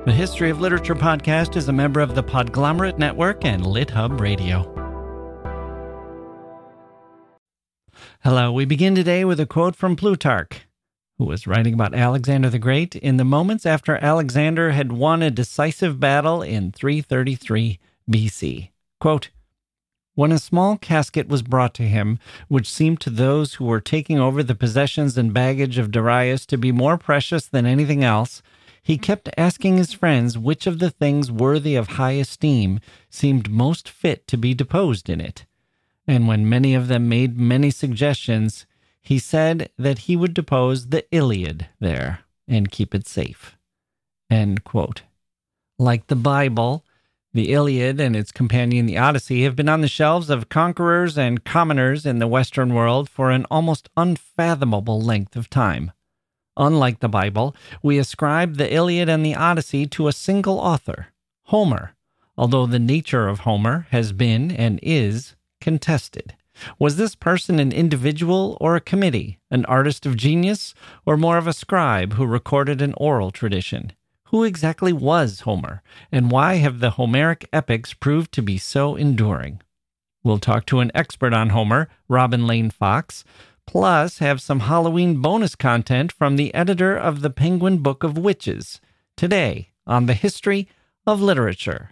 The History of Literature podcast is a member of the Podglomerate Network and LitHub Radio. Hello, we begin today with a quote from Plutarch, who was writing about Alexander the Great in the moments after Alexander had won a decisive battle in 333 BC. Quote, "When a small casket was brought to him, which seemed to those who were taking over the possessions and baggage of Darius to be more precious than anything else, he kept asking his friends which of the things worthy of high esteem seemed most fit to be deposed in it. And when many of them made many suggestions, he said that he would depose the Iliad there and keep it safe." End quote. Like the Bible, the Iliad and its companion, the Odyssey, have been on the shelves of conquerors and commoners in the Western world for an almost unfathomable length of time. Unlike the Bible, we ascribe the Iliad and the Odyssey to a single author, Homer, although the nature of Homer has been and is contested. Was this person an individual or a committee, an artist of genius, or more of a scribe who recorded an oral tradition? Who exactly was Homer, and why have the Homeric epics proved to be so enduring? We'll talk to an expert on Homer, Robin Lane Fox, plus have some Halloween bonus content from the editor of the Penguin Book of Witches, today on the History of Literature.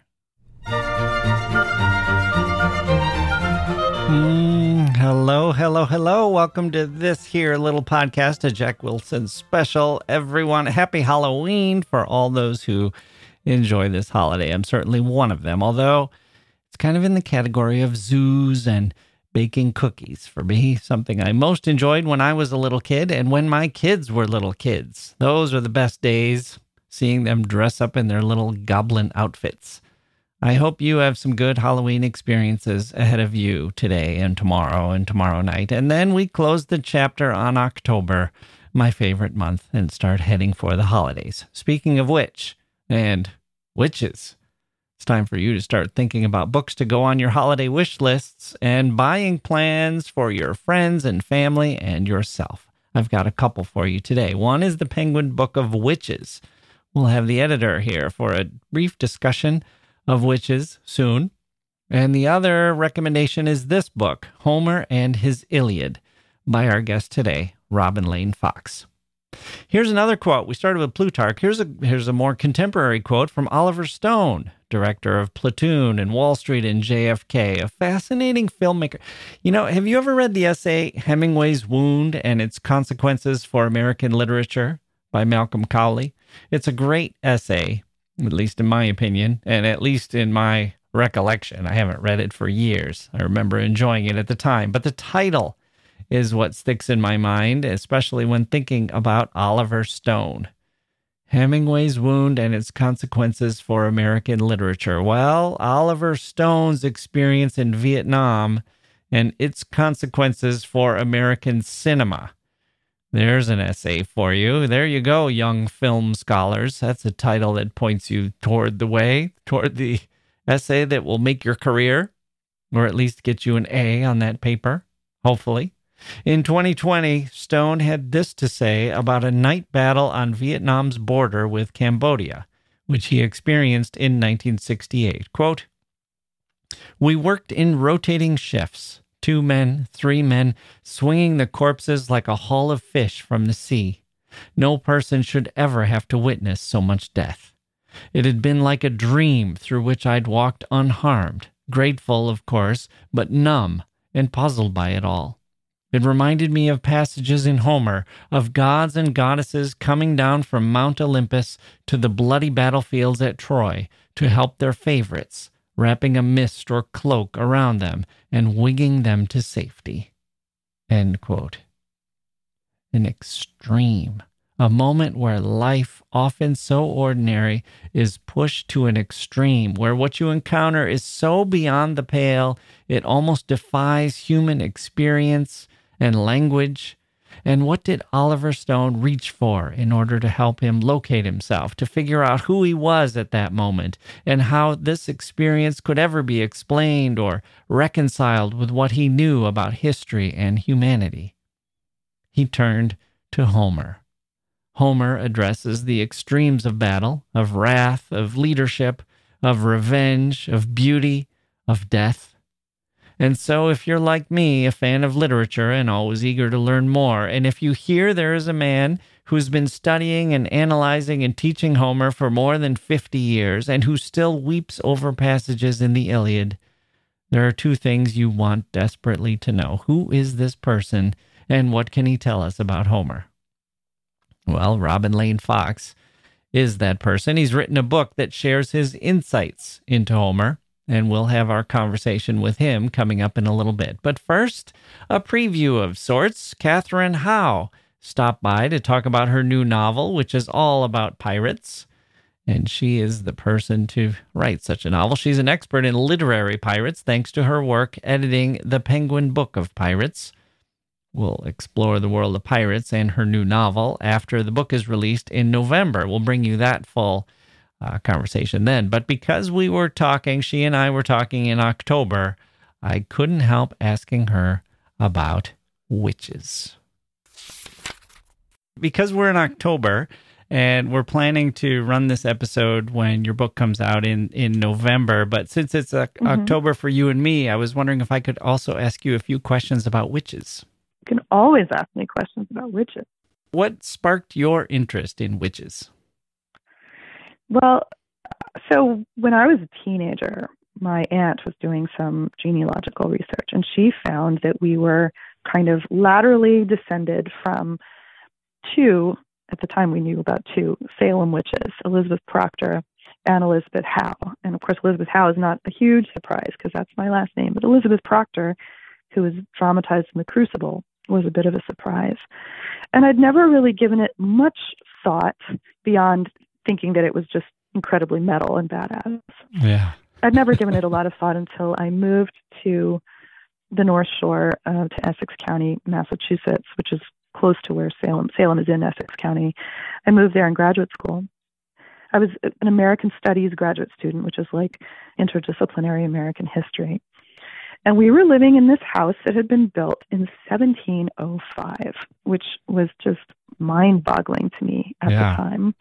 Hello. Welcome to this here little podcast, a Jack Wilson special. Everyone, happy Halloween for all those who enjoy this holiday. I'm certainly one of them, although it's kind of in the category of zoos and baking cookies for me, something I most enjoyed when I was a little kid and when my kids were little kids. Those are the best days, seeing them dress up in their little goblin outfits. I hope you have some good Halloween experiences ahead of you today and tomorrow night. And then we close the chapter on October, my favorite month, and start heading for the holidays. Speaking of which, and witches, it's time for you to start thinking about books to go on your holiday wish lists and buying plans for your friends and family and yourself. I've got a couple for you today. One is the Penguin Book of Witches. We'll have the editor here for a brief discussion of witches soon. And the other recommendation is this book, Homer and His Iliad, by our guest today, Robin Lane Fox. Here's another quote. We started with Plutarch. Here's a more contemporary quote from Oliver Stone, director of Platoon and Wall Street and JFK, a fascinating filmmaker. You know, have you ever read the essay Hemingway's Wound and Its Consequences for American Literature by Malcolm Cowley? It's a great essay, at least in my opinion, and at least in my recollection. I haven't read it for years. I remember enjoying it at the time, but the title is what sticks in my mind, especially when thinking about Oliver Stone. Hemingway's Wound and Its Consequences for American Literature. Well, Oliver Stone's experience in Vietnam and its consequences for American cinema. There's an essay for you. There you go, young film scholars. That's a title that points you toward the essay that will make your career, or at least get you an A on that paper, hopefully. In 2020, Stone had this to say about a night battle on Vietnam's border with Cambodia, which he experienced in 1968. Quote, "We worked in rotating shifts. 2 men, 3 men, swinging the corpses like a haul of fish from the sea. No person should ever have to witness so much death. It had been like a dream through which I'd walked unharmed, grateful, of course, but numb and puzzled by it all. It reminded me of passages in Homer, of gods and goddesses coming down from Mount Olympus to the bloody battlefields at Troy to help their favorites, wrapping a mist or cloak around them and winging them to safety." End quote. An extreme, a moment where life, often so ordinary, is pushed to an extreme, where what you encounter is so beyond the pale, it almost defies human experience and language. And what did Oliver Stone reach for in order to help him locate himself, to figure out who he was at that moment, and how this experience could ever be explained or reconciled with what he knew about history and humanity? He turned to Homer. Homer addresses the extremes of battle, of wrath, of leadership, of revenge, of beauty, of death. And so if you're like me, a fan of literature and always eager to learn more, and if you hear there is a man who's been studying and analyzing and teaching Homer for more than 50 years and who still weeps over passages in the Iliad, there are two things you want desperately to know. Who is this person, and what can he tell us about Homer? Well, Robin Lane Fox is that person. He's written a book that shares his insights into Homer, and we'll have our conversation with him coming up in a little bit. But first, a preview of sorts. Kathryn Howe stopped by to talk about her new novel, which is all about pirates. And she is the person to write such a novel. She's an expert in literary pirates, thanks to her work editing the Penguin Book of Pirates. We'll explore the world of pirates and her new novel after the book is released in November. We'll bring you that full conversation then. But because she and I were talking in October, I couldn't help asking her about witches. Because we're in October, and we're planning to run this episode when your book comes out in November. But since it's October for you and me, I was wondering if I could also ask you a few questions about witches. You can always ask me questions about witches. What sparked your interest in witches? Well, so when I was a teenager, my aunt was doing some genealogical research, and she found that we were kind of laterally descended from two, at the time we knew about two, Salem witches, Elizabeth Proctor and Elizabeth Howe. And of course, Elizabeth Howe is not a huge surprise because that's my last name, but Elizabeth Proctor, who was dramatized in The Crucible, was a bit of a surprise. And I'd never really given it much thought beyond thinking that it was just incredibly metal and badass. Yeah. I'd never given it a lot of thought until I moved to the North Shore, to Essex County, Massachusetts, which is close to where Salem is in Essex County. I moved there in graduate school. I was an American Studies graduate student, which is like interdisciplinary American history. And we were living in this house that had been built in 1705, which was just mind-boggling to me at the time.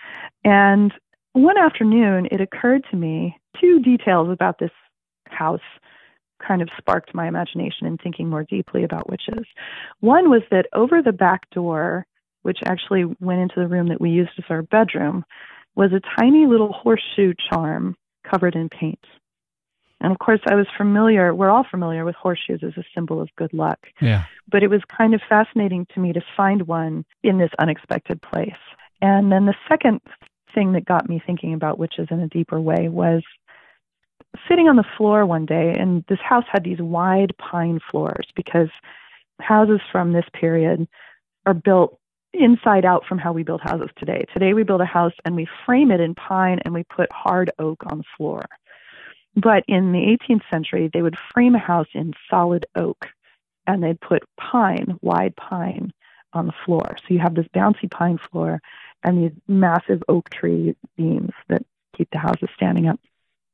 And one afternoon, it occurred to me, two details about this house kind of sparked my imagination in thinking more deeply about witches. One was that over the back door, which actually went into the room that we used as our bedroom, was a tiny little horseshoe charm covered in paint. And of course, we're all familiar with horseshoes as a symbol of good luck. Yeah. But it was kind of fascinating to me to find one in this unexpected place. And then the second thing that got me thinking about witches in a deeper way was sitting on the floor one day, and this house had these wide pine floors because houses from this period are built inside out from how we build houses today. Today we build a house and we frame it in pine and we put hard oak on the floor. But in the 18th century, they would frame a house in solid oak and they'd put pine, wide pine, on the floor. So you have this bouncy pine floor and these massive oak tree beams that keep the houses standing up.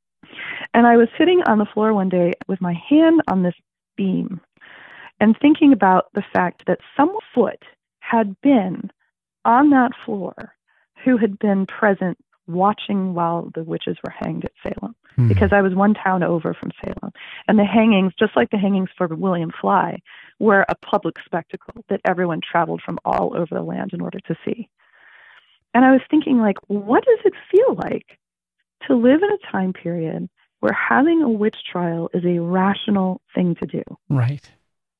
And I was sitting on the floor one day with my hand on this beam and thinking about the fact that some foot had been on that floor who had been present watching while the witches were hanged at Salem. Because I was one town over from Salem. And the hangings, just like the hangings for William Fly, were a public spectacle that everyone traveled from all over the land in order to see. And I was thinking, like, what does it feel like to live in a time period where having a witch trial is a rational thing to do? Right.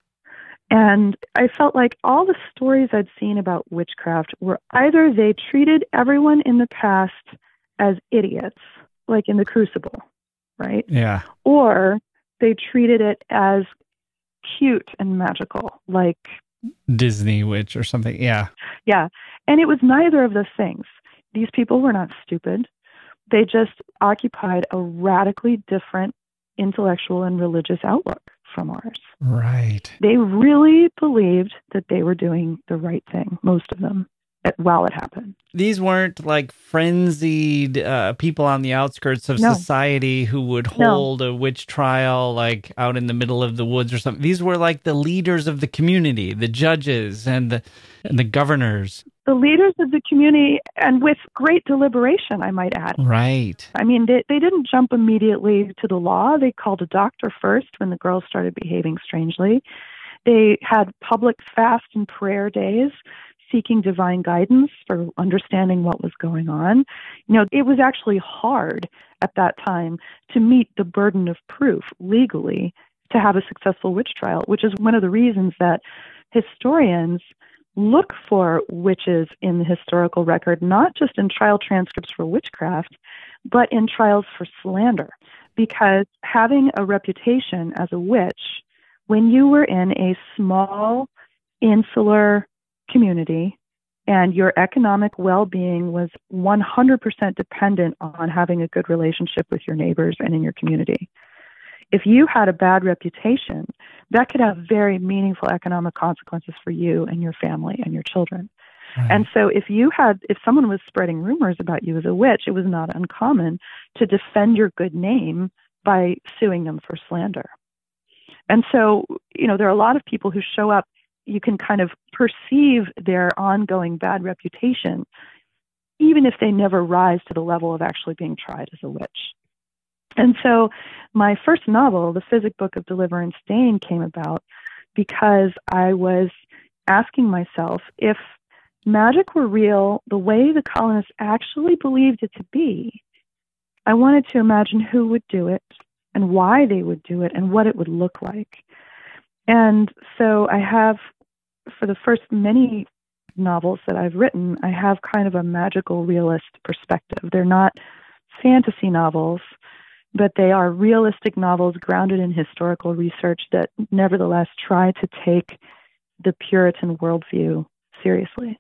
And I felt like all the stories I'd seen about witchcraft were either they treated everyone in the past as idiots, like in The Crucible, right? Yeah. Or they treated it as cute and magical, like Disney Witch or something. Yeah. Yeah. And it was neither of those things. These people were not stupid. They just occupied a radically different intellectual and religious outlook from ours. Right. They really believed that they were doing the right thing, most of them, while it happened. These weren't like frenzied people on the outskirts of society who would hold a witch trial like out in the middle of the woods or something. These were like the leaders of the community, the judges and And the governors. The leaders of the community, and with great deliberation, I might add. Right. I mean, they didn't jump immediately to the law. They called a doctor first when the girls started behaving strangely. They had public fast and prayer days seeking divine guidance for understanding what was going on. It was actually hard at that time to meet the burden of proof legally to have a successful witch trial, which is one of the reasons that historians look for witches in the historical record, not just in trial transcripts for witchcraft, but in trials for slander. Because having a reputation as a witch, when you were in a small, insular community and your economic well-being was 100% dependent on having a good relationship with your neighbors and in your community, if you had a bad reputation, that could have very meaningful economic consequences for you and your family and your children. Right. And so if someone was spreading rumors about you as a witch, it was not uncommon to defend your good name by suing them for slander. And so, there are a lot of people who show up, you can kind of perceive their ongoing bad reputation, even if they never rise to the level of actually being tried as a witch. And so my first novel, The Physic Book of Deliverance Dane, came about because I was asking myself, if magic were real the way the colonists actually believed it to be, I wanted to imagine who would do it and why they would do it and what it would look like. And so I have, for the first many novels that I've written, I have kind of a magical realist perspective. They're not fantasy novels, but they are realistic novels grounded in historical research that nevertheless try to take the Puritan worldview seriously.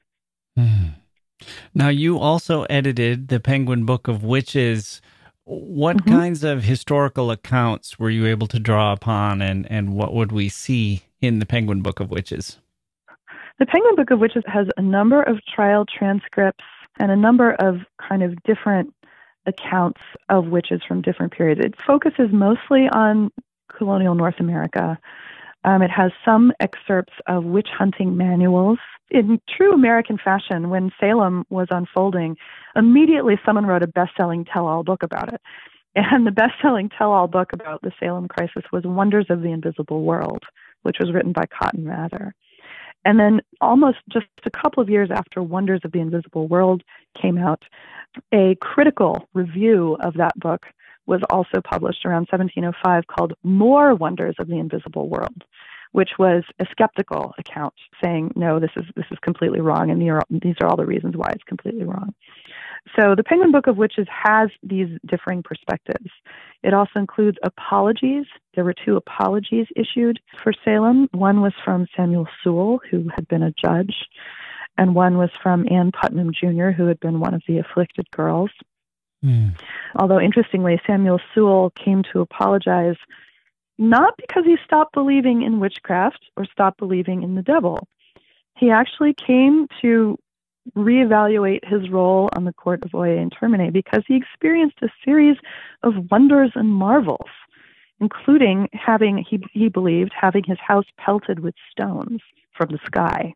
Now, you also edited the Penguin Book of Witches. What kinds of historical accounts were you able to draw upon, and what would we see in the Penguin Book of Witches? The Penguin Book of Witches has a number of trial transcripts and a number of kind of different accounts of witches from different periods. It focuses mostly on colonial North America. It has some excerpts of witch hunting manuals. In true American fashion, when Salem was unfolding, immediately someone wrote a best-selling tell-all book about it. And the best-selling tell-all book about the Salem crisis was Wonders of the Invisible World, which was written by Cotton Mather. And then almost just a couple of years after Wonders of the Invisible World came out, a critical review of that book was also published around 1705 called More Wonders of the Invisible World, which was a skeptical account saying, no, this is completely wrong, and these are all the reasons why it's completely wrong. So the Penguin Book of Witches has these differing perspectives. It also includes apologies. There were 2 apologies issued for Salem. One was from Samuel Sewall, who had been a judge, and one was from Ann Putnam Jr., who had been one of the afflicted girls. Although, interestingly, Samuel Sewall came to apologize not because he stopped believing in witchcraft or stopped believing in the devil. He actually came to reevaluate his role on the court of Oyer and Termine because he experienced a series of wonders and marvels, including he believed, having his house pelted with stones from the sky.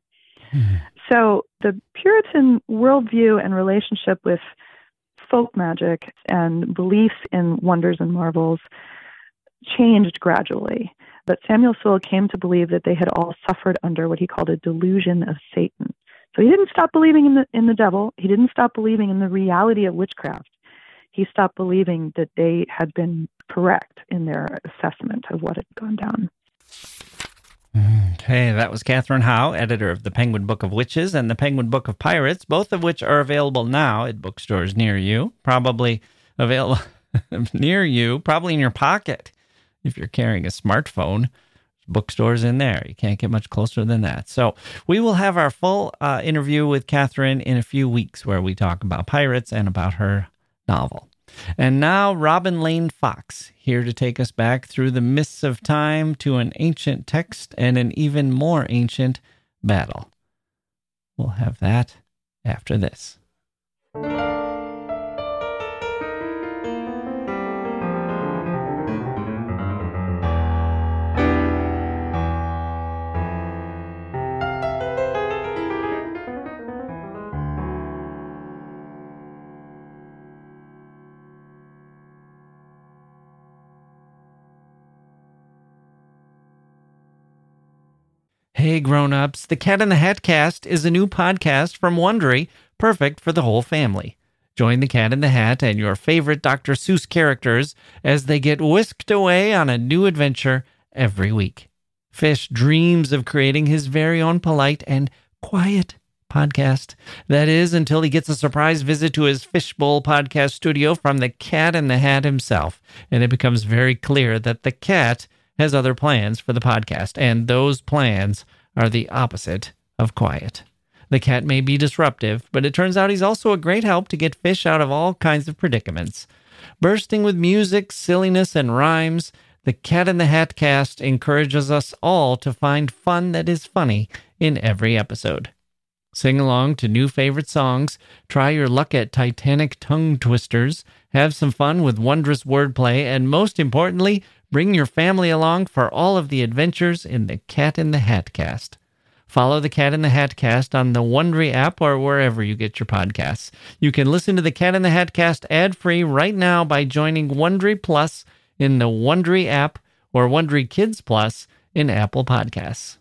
So the Puritan worldview and relationship with folk magic and beliefs in wonders and marvels changed gradually. But Samuel Sewall came to believe that they had all suffered under what he called a delusion of Satan. So he didn't stop believing in the devil. He didn't stop believing in the reality of witchcraft. He stopped believing that they had been correct in their assessment of what had gone down. Okay, that was Catherine Howe, editor of the Penguin Book of Witches and the Penguin Book of Pirates, both of which are available now at bookstores near you, probably available near you, probably in your pocket if you're carrying a smartphone. Bookstores in there. You can't get much closer than that. So we will have our full interview with Catherine in a few weeks where we talk about pirates and about her novel. And now Robin Lane Fox, here to take us back through the mists of time to an ancient text and an even more ancient battle. We'll have that after this. Hey grown-ups, the Cat in the Hat Cast is a new podcast from Wondery, perfect for the whole family. Join the Cat in the Hat and your favorite Dr. Seuss characters as they get whisked away on a new adventure every week. Fish dreams of creating his very own polite and quiet podcast. That is, until he gets a surprise visit to his Fishbowl podcast studio from the Cat in the Hat himself. And it becomes very clear that the cat has other plans for the podcast, and those plans are the opposite of quiet. The cat may be disruptive, but it turns out he's also a great help to get Fish out of all kinds of predicaments. Bursting with music, silliness, and rhymes, the Cat in the Hat Cast encourages us all to find fun that is funny in every episode. Sing along to new favorite songs, try your luck at Titanic tongue twisters, have some fun with wondrous wordplay, and most importantly, bring your family along for all of the adventures in the Cat in the Hat Cast. Follow the Cat in the Hat Cast on the Wondery app or wherever you get your podcasts. You can listen to the Cat in the Hat Cast ad-free right now by joining Wondery Plus in the Wondery app or Wondery Kids Plus in Apple Podcasts.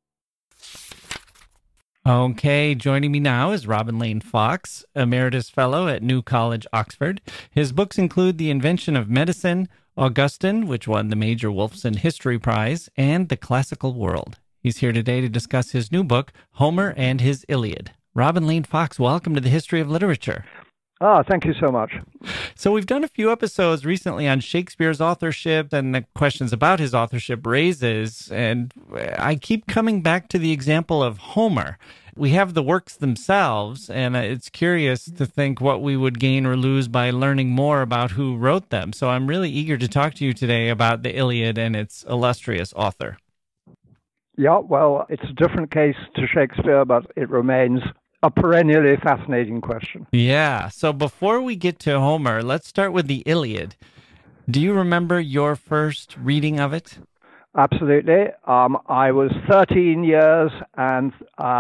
Okay, joining me now is Robin Lane Fox, Emeritus Fellow at New College, Oxford. His books include The Invention of Medicine, Augustine, which won the Major Wolfson History Prize, and The Classical World. He's here today to discuss his new book, Homer and His Iliad. Robin Lane Fox, welcome to the History of Literature. Thank you so much. So we've done a few episodes recently on Shakespeare's authorship and the questions about his authorship raises, and I keep coming back to the example of Homer. We have the works themselves, and it's curious to think what we would gain or lose by learning more about who wrote them. So I'm really eager to talk to you today about the Iliad and its illustrious author. Yeah, well, it's a different case to Shakespeare, but it remains a perennially fascinating question. Yeah. So before we get to Homer, let's start with the Iliad. Do you remember your first reading of it? Absolutely. I was 13 years and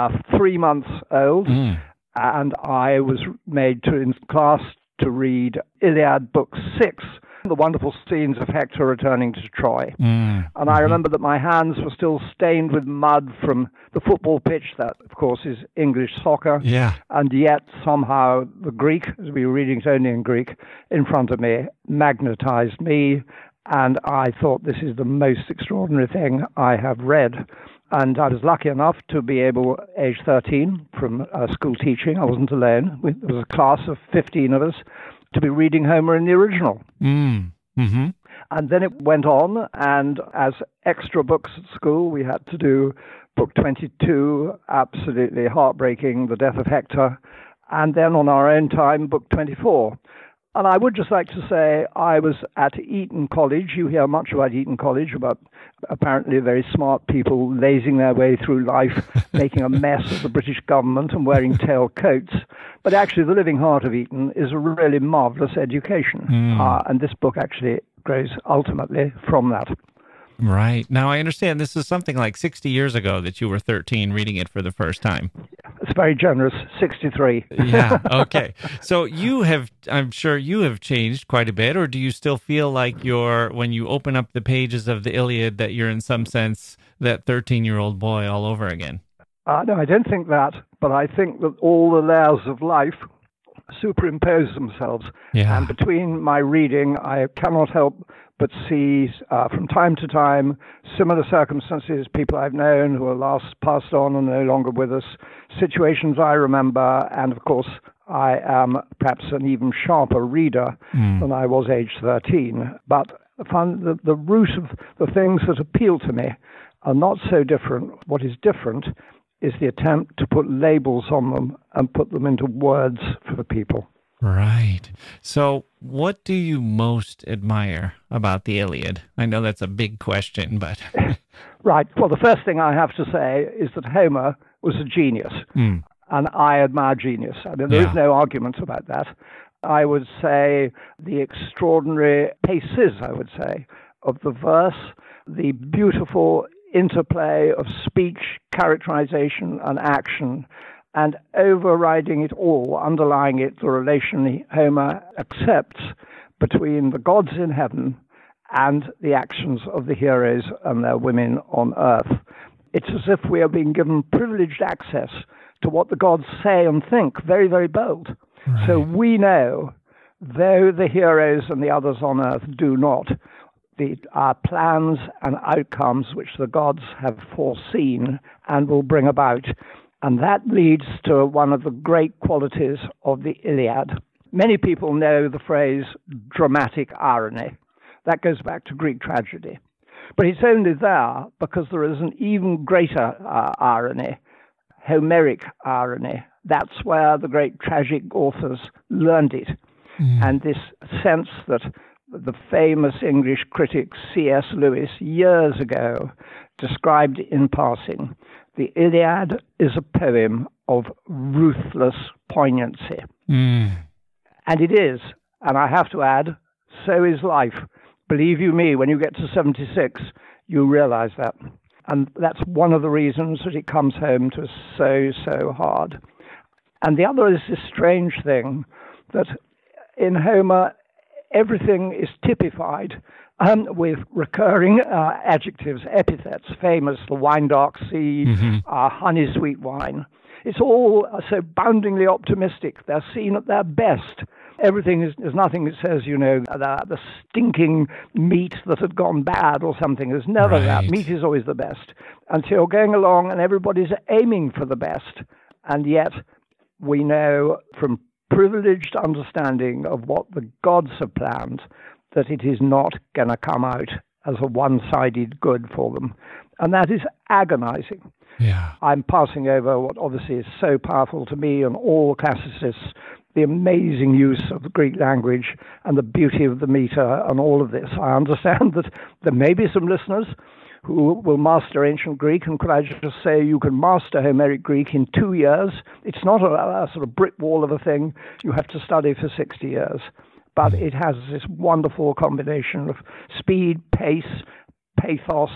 3 months old, and I was made to in class to read Iliad Book 6, the wonderful scenes of Hector returning to Troy. And I remember that my hands were still stained with mud from the football pitch, that, of course, is English soccer. Yeah. And yet, somehow, the Greek, as we were reading it only in Greek, in front of me, magnetized me. And I thought, this is the most extraordinary thing I have read. And I was lucky enough to be able, age 13, from school teaching, I wasn't alone, there was a class of 15 of us, to be reading Homer in the original. And then it went on, and as extra books at school, we had to do Book 22, absolutely heartbreaking, The Death of Hector, and then on our own time, Book 24. And I would just like to say I was at Eton College. You hear much about Eton College, about apparently very smart people lazing their way through life, making a mess of the British government and wearing tail coats. But actually the living heart of Eton is a really marvelous education. And this book actually grows ultimately from that. Right. Now, I understand this is something like 60 years ago that you were 13 reading it for the first time. It's very generous, 63. Yeah, okay. So I'm sure you have changed quite a bit, or do you still feel like when you open up the pages of the Iliad, that you're in some sense that 13-year-old boy all over again? No, I don't think that, but I think that all the layers of life superimpose themselves. Yeah. And between my reading, I cannot help but see from time to time similar circumstances, people I've known who are passed on and no longer with us, situations I remember, and of course I am perhaps an even sharper reader than I was age 13. But the root of the things that appeal to me are not so different. What is different is the attempt to put labels on them and put them into words for people. Right. So what do you most admire about the Iliad? I know that's a big question, but... Right. Well, the first thing I have to say is that Homer was a genius, and I admire genius. I mean, there is no argument about that. I would say the extraordinary paces, of the verse, the beautiful interplay of speech, characterization, and action, and overriding it all, underlying it, the relation Homer accepts between the gods in heaven and the actions of the heroes and their women on earth. It's as if we are being given privileged access to what the gods say and think, very, very bold. Right. So we know, though the heroes and the others on earth do not, our plans and outcomes which the gods have foreseen and will bring about. And that leads to one of the great qualities of the Iliad. Many people know the phrase dramatic irony. That goes back to Greek tragedy. But it's only there because there is an even greater irony, Homeric irony. That's where the great tragic authors learned it. And this sense that the famous English critic C.S. Lewis years ago described in passing, the Iliad is a poem of ruthless poignancy. And it is, and I have to add, so is life. Believe you me, when you get to 76, you realize that. And that's one of the reasons that it comes home to us so, so hard. And the other is this strange thing that in Homer, everything is typified with recurring adjectives, epithets, famous, the wine dark sea, honey sweet wine. It's all so boundingly optimistic. They're seen at their best. Everything there's nothing that says, the stinking meat that had gone bad or something. There's never that. Meat is always the best. And so you're going along and everybody's aiming for the best. And yet we know from privileged understanding of what the gods have planned that it is not going to come out as a one-sided good for them. And that is agonizing. Yeah. I'm passing over what obviously is so powerful to me and all classicists, the amazing use of the Greek language and the beauty of the meter and all of this. I understand that there may be some listeners who will master ancient Greek, and could I just say you can master Homeric Greek in 2 years. It's not a sort of brick wall of a thing you have to study for 60 years. But it has this wonderful combination of speed, pace, pathos,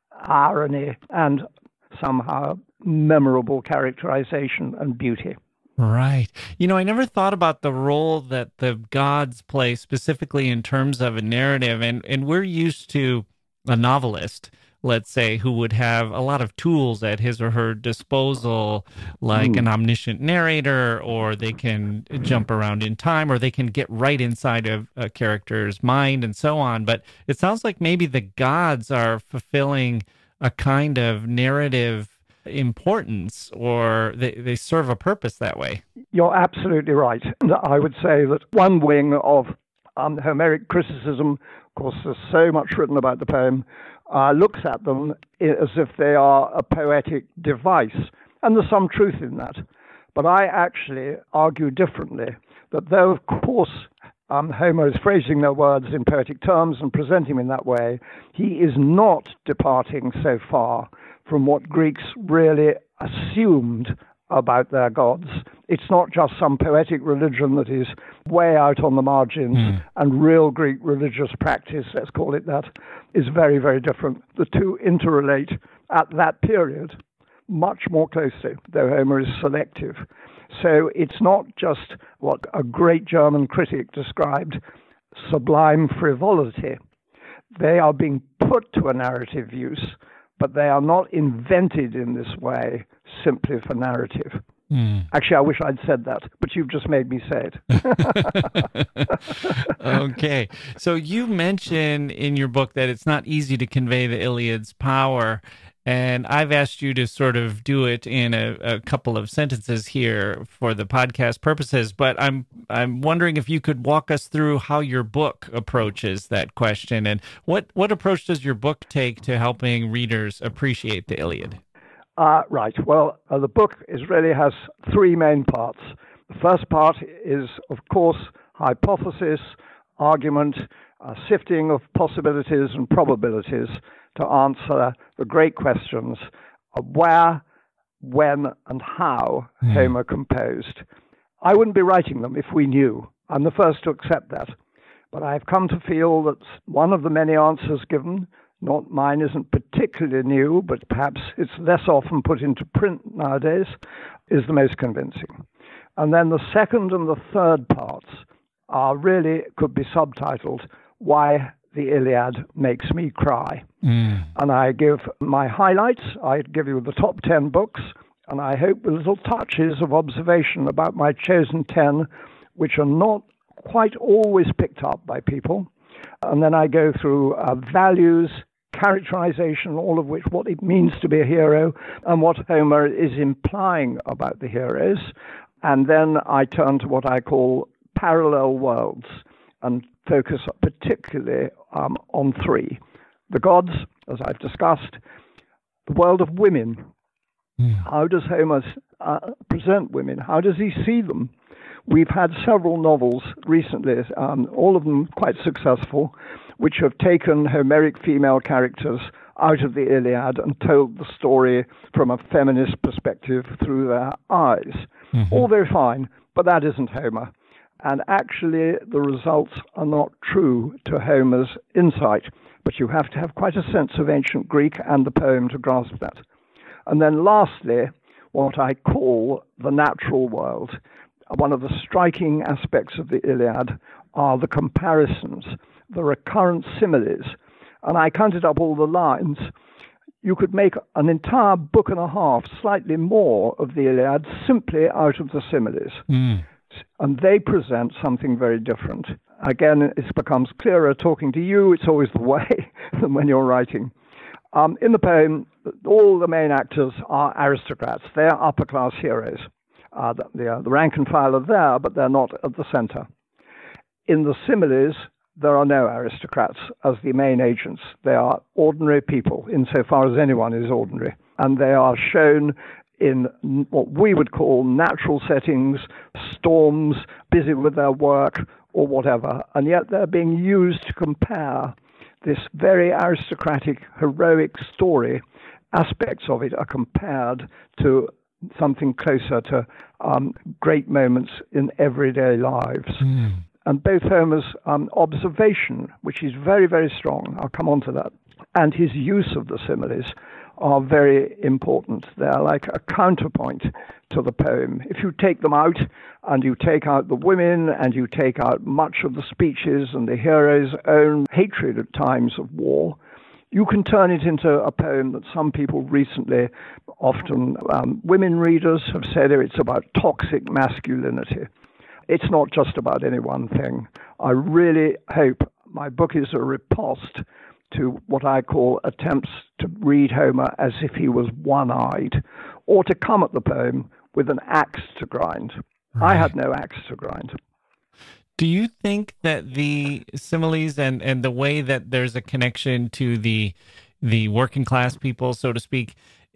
irony, and somehow memorable characterization and beauty. Right. I never thought about the role that the gods play specifically in terms of a narrative. And we're used to a novelist, let's say, who would have a lot of tools at his or her disposal, like an omniscient narrator, or they can jump around in time, or they can get right inside of a character's mind and so on. But it sounds like maybe the gods are fulfilling a kind of narrative importance, or they serve a purpose that way. You're absolutely right. I would say that one wing of Homeric criticism, of course, there's so much written about the poem, looks at them as if they are a poetic device. And there's some truth in that. But I actually argue differently, that though, of course, Homer is phrasing their words in poetic terms and presenting them in that way, he is not departing so far from what Greeks really assumed about their gods. It's not just some poetic religion that is way out on the margins, and real Greek religious practice, let's call it that, is very, very different. The two interrelate at that period much more closely, though Homer is selective. So it's not just what a great German critic described, sublime frivolity. They are being put to a narrative use, but they are not invented in this way simply for narrative. Actually, I wish I'd said that, but you've just made me say it. Okay. So you mention in your book that it's not easy to convey the Iliad's power, and I've asked you to sort of do it in a couple of sentences here for the podcast purposes, but I'm wondering if you could walk us through how your book approaches that question, and what approach does your book take to helping readers appreciate the Iliad? Right. Well, the book really has three main parts. The first part is, of course, hypothesis, argument, sifting of possibilities and probabilities to answer the great questions of where, when, and how Homer composed. I wouldn't be writing them if we knew. I'm the first to accept that. But I've come to feel that one of the many answers given, not mine, isn't particularly new, but perhaps it's less often put into print nowadays, is the most convincing. And then the second and the third parts are really, could be subtitled, Why the Iliad makes me cry. Mm. And I give my highlights. I give you the top 10 books, and I hope with little touches of observation about my chosen 10, which are not quite always picked up by people. And then I go through values, characterization, all of which, what it means to be a hero, and what Homer is implying about the heroes. And then I turn to what I call parallel worlds and focus particularly on three. The gods, as I've discussed, the world of women. How does Homer present women? How does he see them? We've had several novels recently, all of them quite successful, which have taken Homeric female characters out of the Iliad and told the story from a feminist perspective through their eyes. Mm-hmm. All very fine, but that isn't Homer. And actually, the results are not true to Homer's insight, but you have to have quite a sense of ancient Greek and the poem to grasp that. And then lastly, what I call the natural world. One of the striking aspects of the Iliad are the comparisons, the recurrent similes. And I counted up all the lines. You could make an entire book and a half, slightly more, of the Iliad simply out of the similes. Mm. And they present something very different. Again, it becomes clearer talking to you. It's always the way than when you're writing. In the poem, all the main actors are aristocrats. They're upper-class heroes. The rank and file are there, but they're not at the center. In the similes, there are no aristocrats as the main agents. They are ordinary people, insofar as anyone is ordinary. And they are shown in what we would call natural settings, storms, busy with their work, or whatever. And yet they're being used to compare this very aristocratic, heroic story. Aspects of it are compared to something closer to great moments in everyday lives. Mm. And both Homer's observation, which is very, very strong, I'll come on to that, and his use of the similes are very important. They're like a counterpoint to the poem. If you take them out, and you take out the women, and you take out much of the speeches and the hero's own hatred at times of war, you can turn it into a poem that some people recently, often women readers, have said it's about toxic masculinity. It's not just about any one thing. I really hope my book is a riposte to what I call attempts to read Homer as if he was one-eyed, or to come at the poem with an axe to grind. Right. I had no axe to grind. Do you think that the similes and the way that there's a connection to the working class people, so to speak,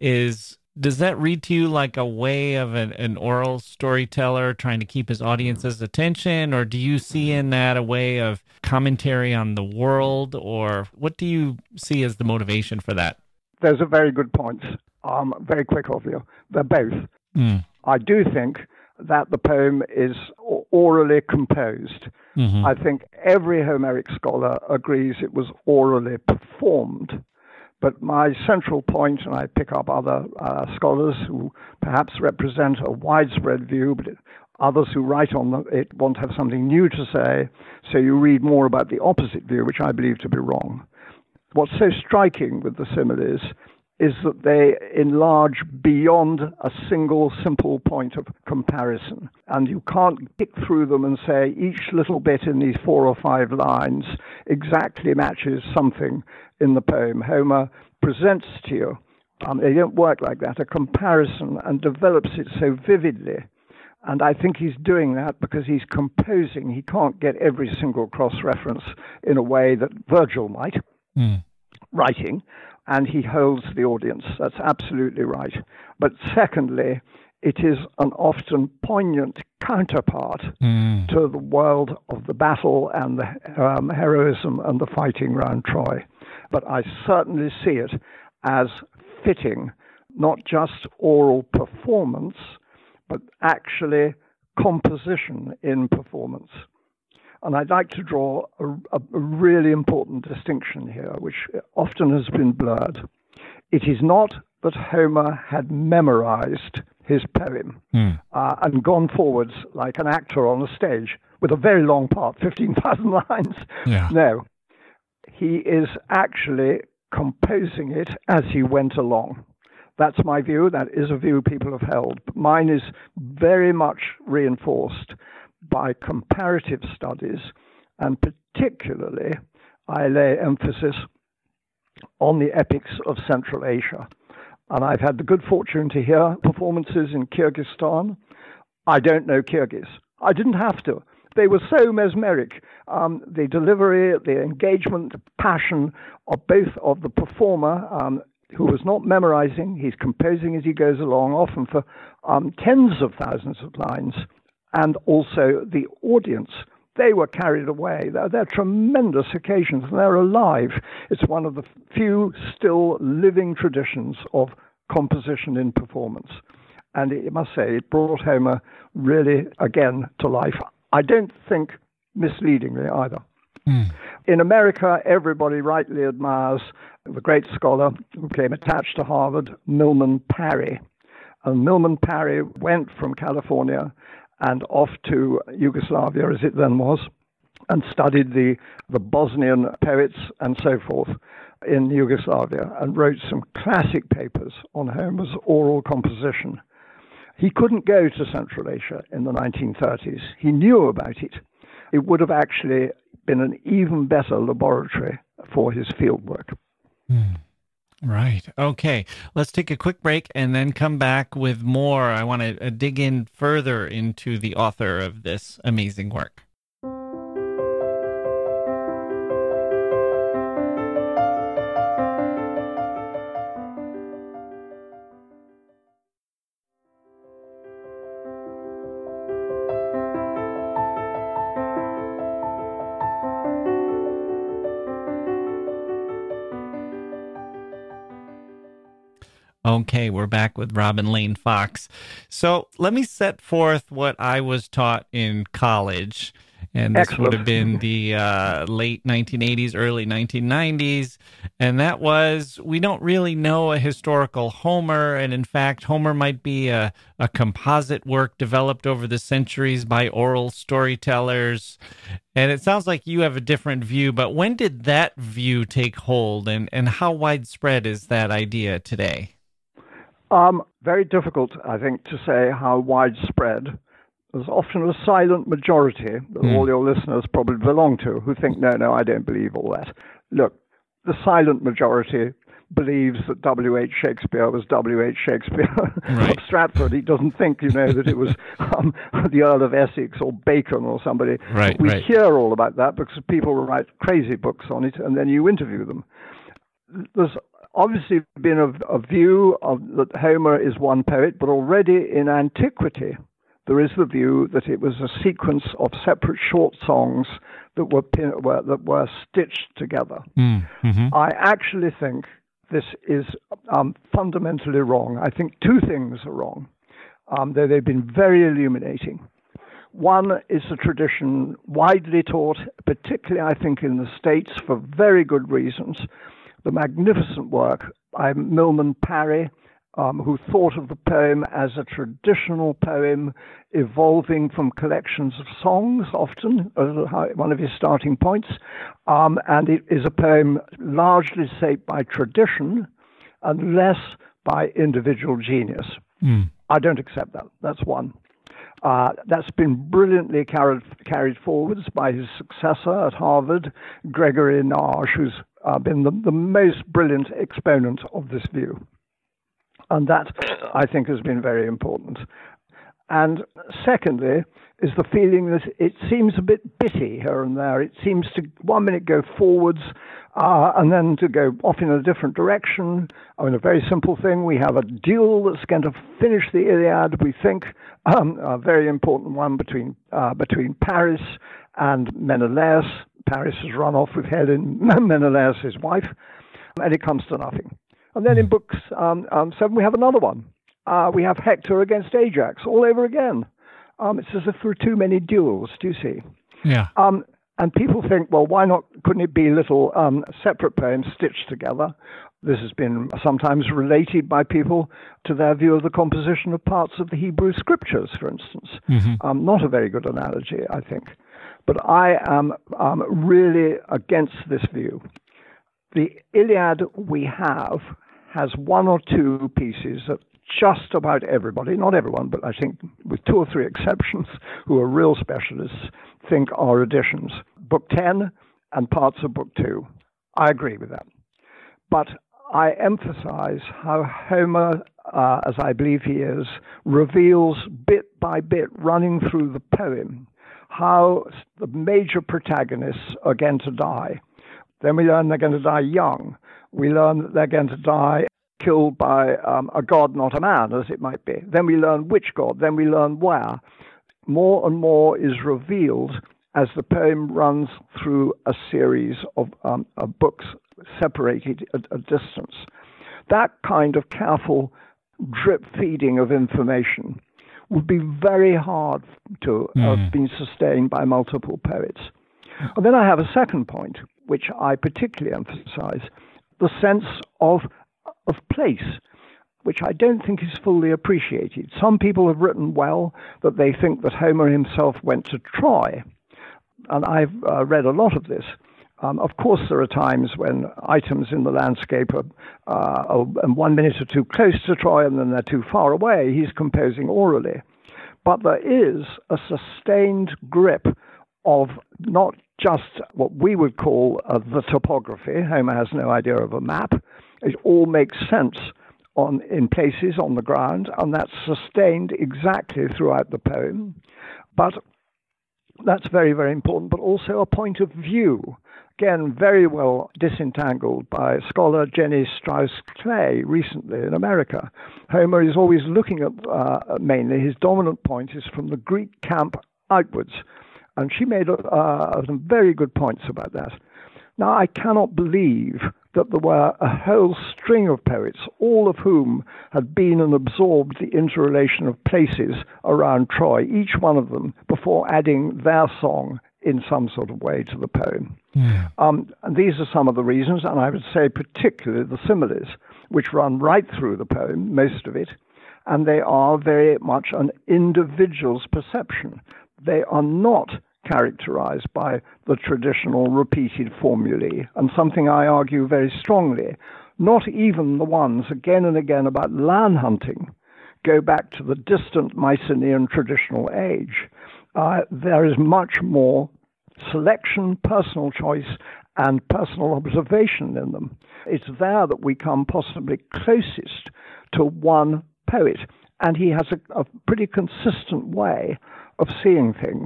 does that read to you like a way of an oral storyteller trying to keep his audience's attention, or do you see in that a way of commentary on the world, or what do you see as the motivation for that? Those are very good points. Very quick of you. They're both. Mm. I do think that the poem is orally composed. Mm-hmm. I think every Homeric scholar agrees it was orally performed. But my central point, and I pick up other scholars who perhaps represent a widespread view, but others who write on it want to have something new to say, so you read more about the opposite view, which I believe to be wrong. What's so striking with the similes is that they enlarge beyond a single simple point of comparison. And you can't pick through them and say each little bit in these 4 or 5 lines exactly matches something in the poem. Homer presents to you, they don't work like that, a comparison, and develops it so vividly. And I think he's doing that because he's composing. He can't get every single cross-reference in a way that Virgil might, writing, and he holds the audience. That's absolutely right. But secondly, it is an often poignant counterpart to the world of the battle and the heroism and the fighting round Troy. But I certainly see it as fitting not just oral performance, but actually composition in performance. And I'd like to draw a really important distinction here, which often has been blurred. It is not that Homer had memorized his poem and gone forwards like an actor on a stage with a very long part, 15,000 lines. Yeah. No. he is actually composing it as he went along. That's my view. That is a view people have held. But mine is very much reinforced by comparative studies, and particularly I lay emphasis on the epics of Central Asia. And I've had the good fortune to hear performances in Kyrgyzstan. I don't know Kyrgyz. I didn't have to. They were so mesmeric. The delivery, the engagement, the passion of both of the performer, who was not memorizing, he's composing as he goes along, often for tens of thousands of lines, and also the audience. They were carried away. They're tremendous occasions, and they're alive. It's one of the few still living traditions of composition in performance. And I must say, it brought Homer really, again, to life. I don't think misleadingly either. In America, everybody rightly admires the great scholar who became attached to Harvard, Milman Parry. And Milman Parry went from California and off to Yugoslavia, as it then was, and studied the Bosnian poets and so forth in Yugoslavia, and wrote some classic papers on Homer's oral composition. He couldn't go to Central Asia in the 1930s. He knew about it. It would have actually been an even better laboratory for his fieldwork. Right. Okay. Let's take a quick break and then come back with more. I want to dig in further into the author of this amazing work. Okay, we're back with Robin Lane Fox. So let me set forth what I was taught in college. And this would have been the late 1980s, early 1990s. And that was, we don't really know a historical Homer. And in fact, Homer might be a composite work developed over the centuries by oral storytellers. And it sounds like you have a different view. But when did that view take hold? And how widespread is that idea today? Very difficult, I think, to say how widespread. There's often a silent majority that all your listeners probably belong to who think, no, I don't believe all that. Look, the silent majority believes that W.H. Shakespeare was W.H. Shakespeare of Stratford. He doesn't think, that it was the Earl of Essex or Bacon or somebody. We hear all about that because people write crazy books on it, and then you interview them. There's obviously been a view that Homer is one poet, but already in antiquity, there is the view that it was a sequence of separate short songs that were stitched together. I actually think this is fundamentally wrong. I think two things are wrong, though they've been very illuminating. One is a tradition widely taught, particularly I think in the States for very good reasons, the magnificent work by Milman Parry, who thought of the poem as a traditional poem evolving from collections of songs, often, one of his starting points. And it is a poem largely shaped by tradition and less by individual genius. I don't accept that. That's one. That's been brilliantly carried forwards by his successor at Harvard, Gregory Nage, who's been the most brilliant exponent of this view. And that, I think, has been very important. And secondly, is the feeling that it seems a bit bitty here and there. It seems to 1 minute go forwards and then to go off in a different direction. I mean, a very simple thing. We have a duel that's going to finish the Iliad, we think, a very important one between Paris and Menelaus. Paris has run off with Helen, Menelaus, his wife, and it comes to nothing. And then in book 7, we have another one. We have Hector against Ajax all over again. It's as if there are too many duels, do you see? Yeah. And people think, well, why not? Couldn't it be little separate poems stitched together? This has been sometimes related by people to their view of the composition of parts of the Hebrew Scriptures, for instance. Not a very good analogy, I think. But I am really against this view. The Iliad we have has one or two pieces that just about everybody, not everyone, but I think with two or three exceptions who are real specialists, think are additions. Book 10 and parts of Book 2. I agree with that. But I emphasize how Homer, as I believe he is, reveals bit by bit, running through the poem, how the major protagonists are going to die. Then we learn they're going to die young. We learn that they're going to die killed by a god, not a man, as it might be. Then we learn which god. Then we learn where. More and more is revealed as the poem runs through a series of books separated at a distance. That kind of careful drip feeding of information would be very hard to have been sustained by multiple poets. And then I have a second point, which I particularly emphasize, the sense of place, which I don't think is fully appreciated. Some people have written well that they think that Homer himself went to Troy, and I've read a lot of this. Of course, there are times when items in the landscape are 1 minute or two close to Troy and then they're too far away. He's composing orally. But there is a sustained grip of not just what we would call the topography. Homer has no idea of a map. It all makes sense in places on the ground, and that's sustained exactly throughout the poem. But that's very, very important, but also a point of view. Again, very well disentangled by scholar Jenny Strauss-Clay recently in America. Homer is always looking at, mainly, his dominant point is from the Greek camp outwards. And she made some very good points about that. Now, I cannot believe that there were a whole string of poets, all of whom had been and absorbed the interrelation of places around Troy, each one of them, before adding their song in some sort of way to the poem. Yeah. And these are some of the reasons, and I would say particularly the similes, which run right through the poem, most of it, and they are very much an individual's perception. They are not characterized by the traditional repeated formulae, and something I argue very strongly, not even the ones again and again about land hunting go back to the distant Mycenaean traditional age. There is much more selection, personal choice, and personal observation in them. It's there that we come possibly closest to one poet, and he has a pretty consistent way of seeing things.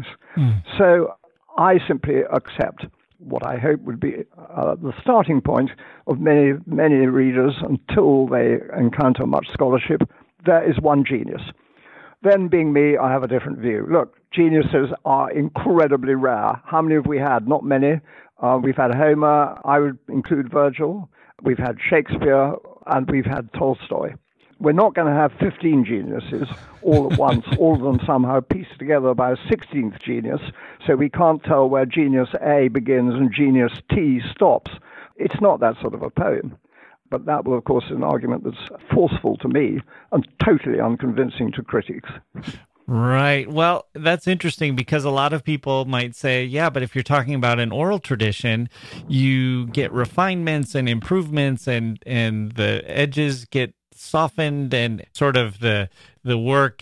So I simply accept what I hope would be the starting point of many, many readers until they encounter much scholarship. There is one genius. Then, being me, I have a different view. Look, geniuses are incredibly rare. How many have we had? Not many. We've had Homer, I would include Virgil, we've had Shakespeare, and we've had Tolstoy. We're not going to have 15 geniuses all at once, all of them somehow pieced together by a 16th genius, so we can't tell where genius A begins and genius T stops. It's not that sort of a poem. But that will, of course, is an argument that's forceful to me and totally unconvincing to critics. Right. Well, that's interesting because a lot of people might say, yeah, but if you're talking about an oral tradition, you get refinements and improvements and the edges get softened and sort of the work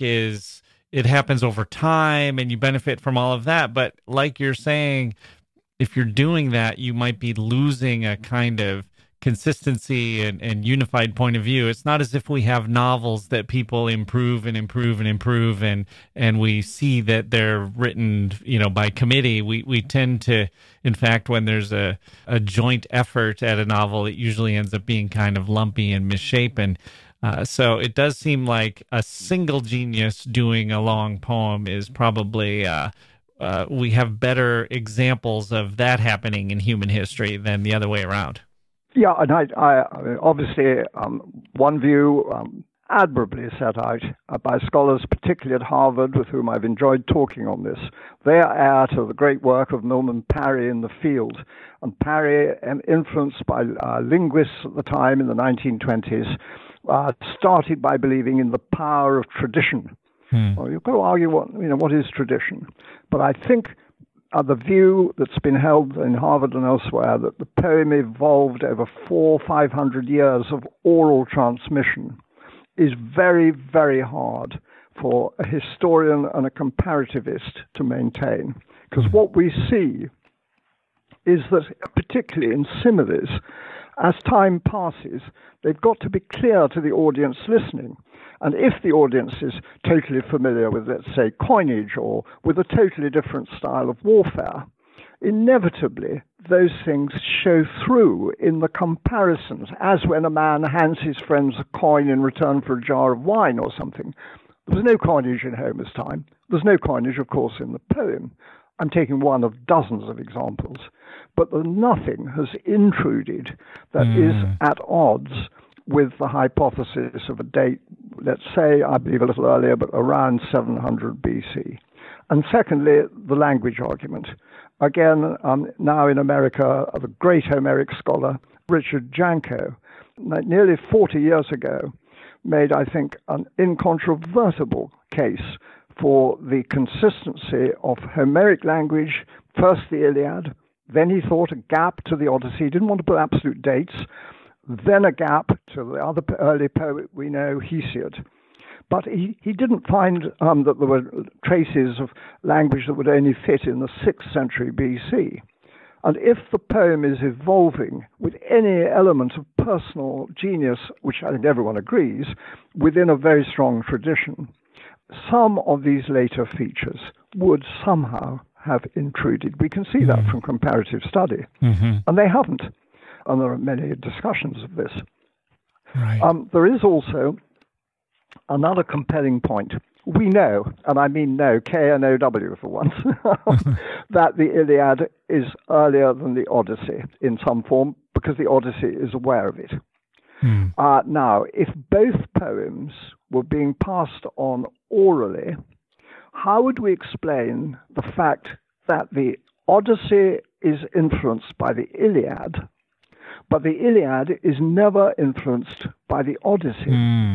it happens over time and you benefit from all of that. But like you're saying, if you're doing that, you might be losing a kind of consistency and unified point of view. It's not as if we have novels that people improve and improve and improve and we see that they're written, by committee. We tend to, in fact, when there's a joint effort at a novel, it usually ends up being kind of lumpy and misshapen. So it does seem like a single genius doing a long poem is probably we have better examples of that happening in human history than the other way around. Yeah, and I obviously, one view admirably set out by scholars, particularly at Harvard, with whom I've enjoyed talking on this. They are heir to the great work of Milman Parry in the field. And Parry, influenced by linguists at the time in the 1920s, started by believing in the power of tradition. Well, you've got to argue what is tradition. But I think the view that's been held in Harvard and elsewhere that the poem evolved over 400-500 years of oral transmission is very, very hard for a historian and a comparativist to maintain. Because what we see is that, particularly in similes, as time passes, they've got to be clear to the audience listening. And if the audience is totally familiar with, let's say, coinage or with a totally different style of warfare, inevitably those things show through in the comparisons, as when a man hands his friends a coin in return for a jar of wine or something. There was no coinage in Homer's time. There's no coinage, of course, in the poem. I'm taking one of dozens of examples. But nothing has intruded that is at odds with the hypothesis of a date, let's say, I believe a little earlier, but around 700 BC. And secondly, the language argument. Again, now in America, the great Homeric scholar Richard Janko, nearly 40 years ago, made, I think, an incontrovertible case for the consistency of Homeric language, first the Iliad, then he thought a gap to the Odyssey. He didn't want to put absolute dates. Then a gap to the other early poet we know, Hesiod. But he didn't find that there were traces of language that would only fit in the 6th century BC. And if the poem is evolving with any element of personal genius, which I think everyone agrees, within a very strong tradition, some of these later features would somehow have intruded. We can see that from comparative study. And they haven't. And there are many discussions of this. Right. There is also another compelling point. We know, and I mean know, K-N-O-W for once, that the Iliad is earlier than the Odyssey in some form, because the Odyssey is aware of it. Now, if both poems were being passed on orally, how would we explain the fact that the Odyssey is influenced by the Iliad, but the Iliad is never influenced by the Odyssey?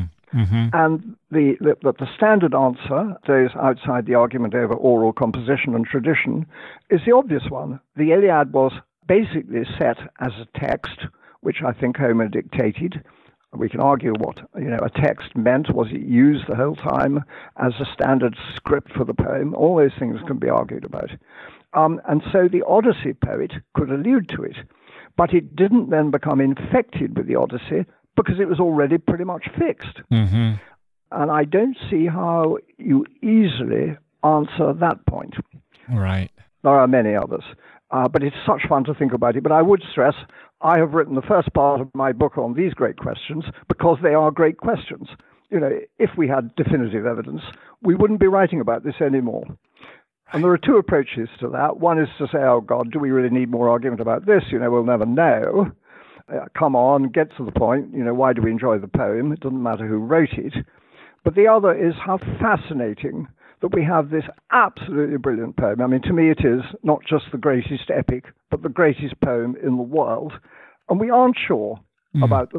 And the standard answer, those outside the argument over oral composition and tradition, is the obvious one. The Iliad was basically set as a text, which I think Homer dictated. We can argue what a text meant. Was it used the whole time as a standard script for the poem? All those things can be argued about. And so the Odyssey poet could allude to it, but it didn't then become infected with the Odyssey because it was already pretty much fixed. And I don't see how you easily answer that point. Right. There are many others, but it's such fun to think about it. But I would stress, I have written the first part of my book on these great questions because they are great questions. If we had definitive evidence, we wouldn't be writing about this anymore. And there are two approaches to that. One is to say, oh, God, do we really need more argument about this? We'll never know. Come on, get to the point. Why do we enjoy the poem? It doesn't matter who wrote it. But the other is how fascinating that we have this absolutely brilliant poem. I mean, to me, it is not just the greatest epic, but the greatest poem in the world. And we aren't sure about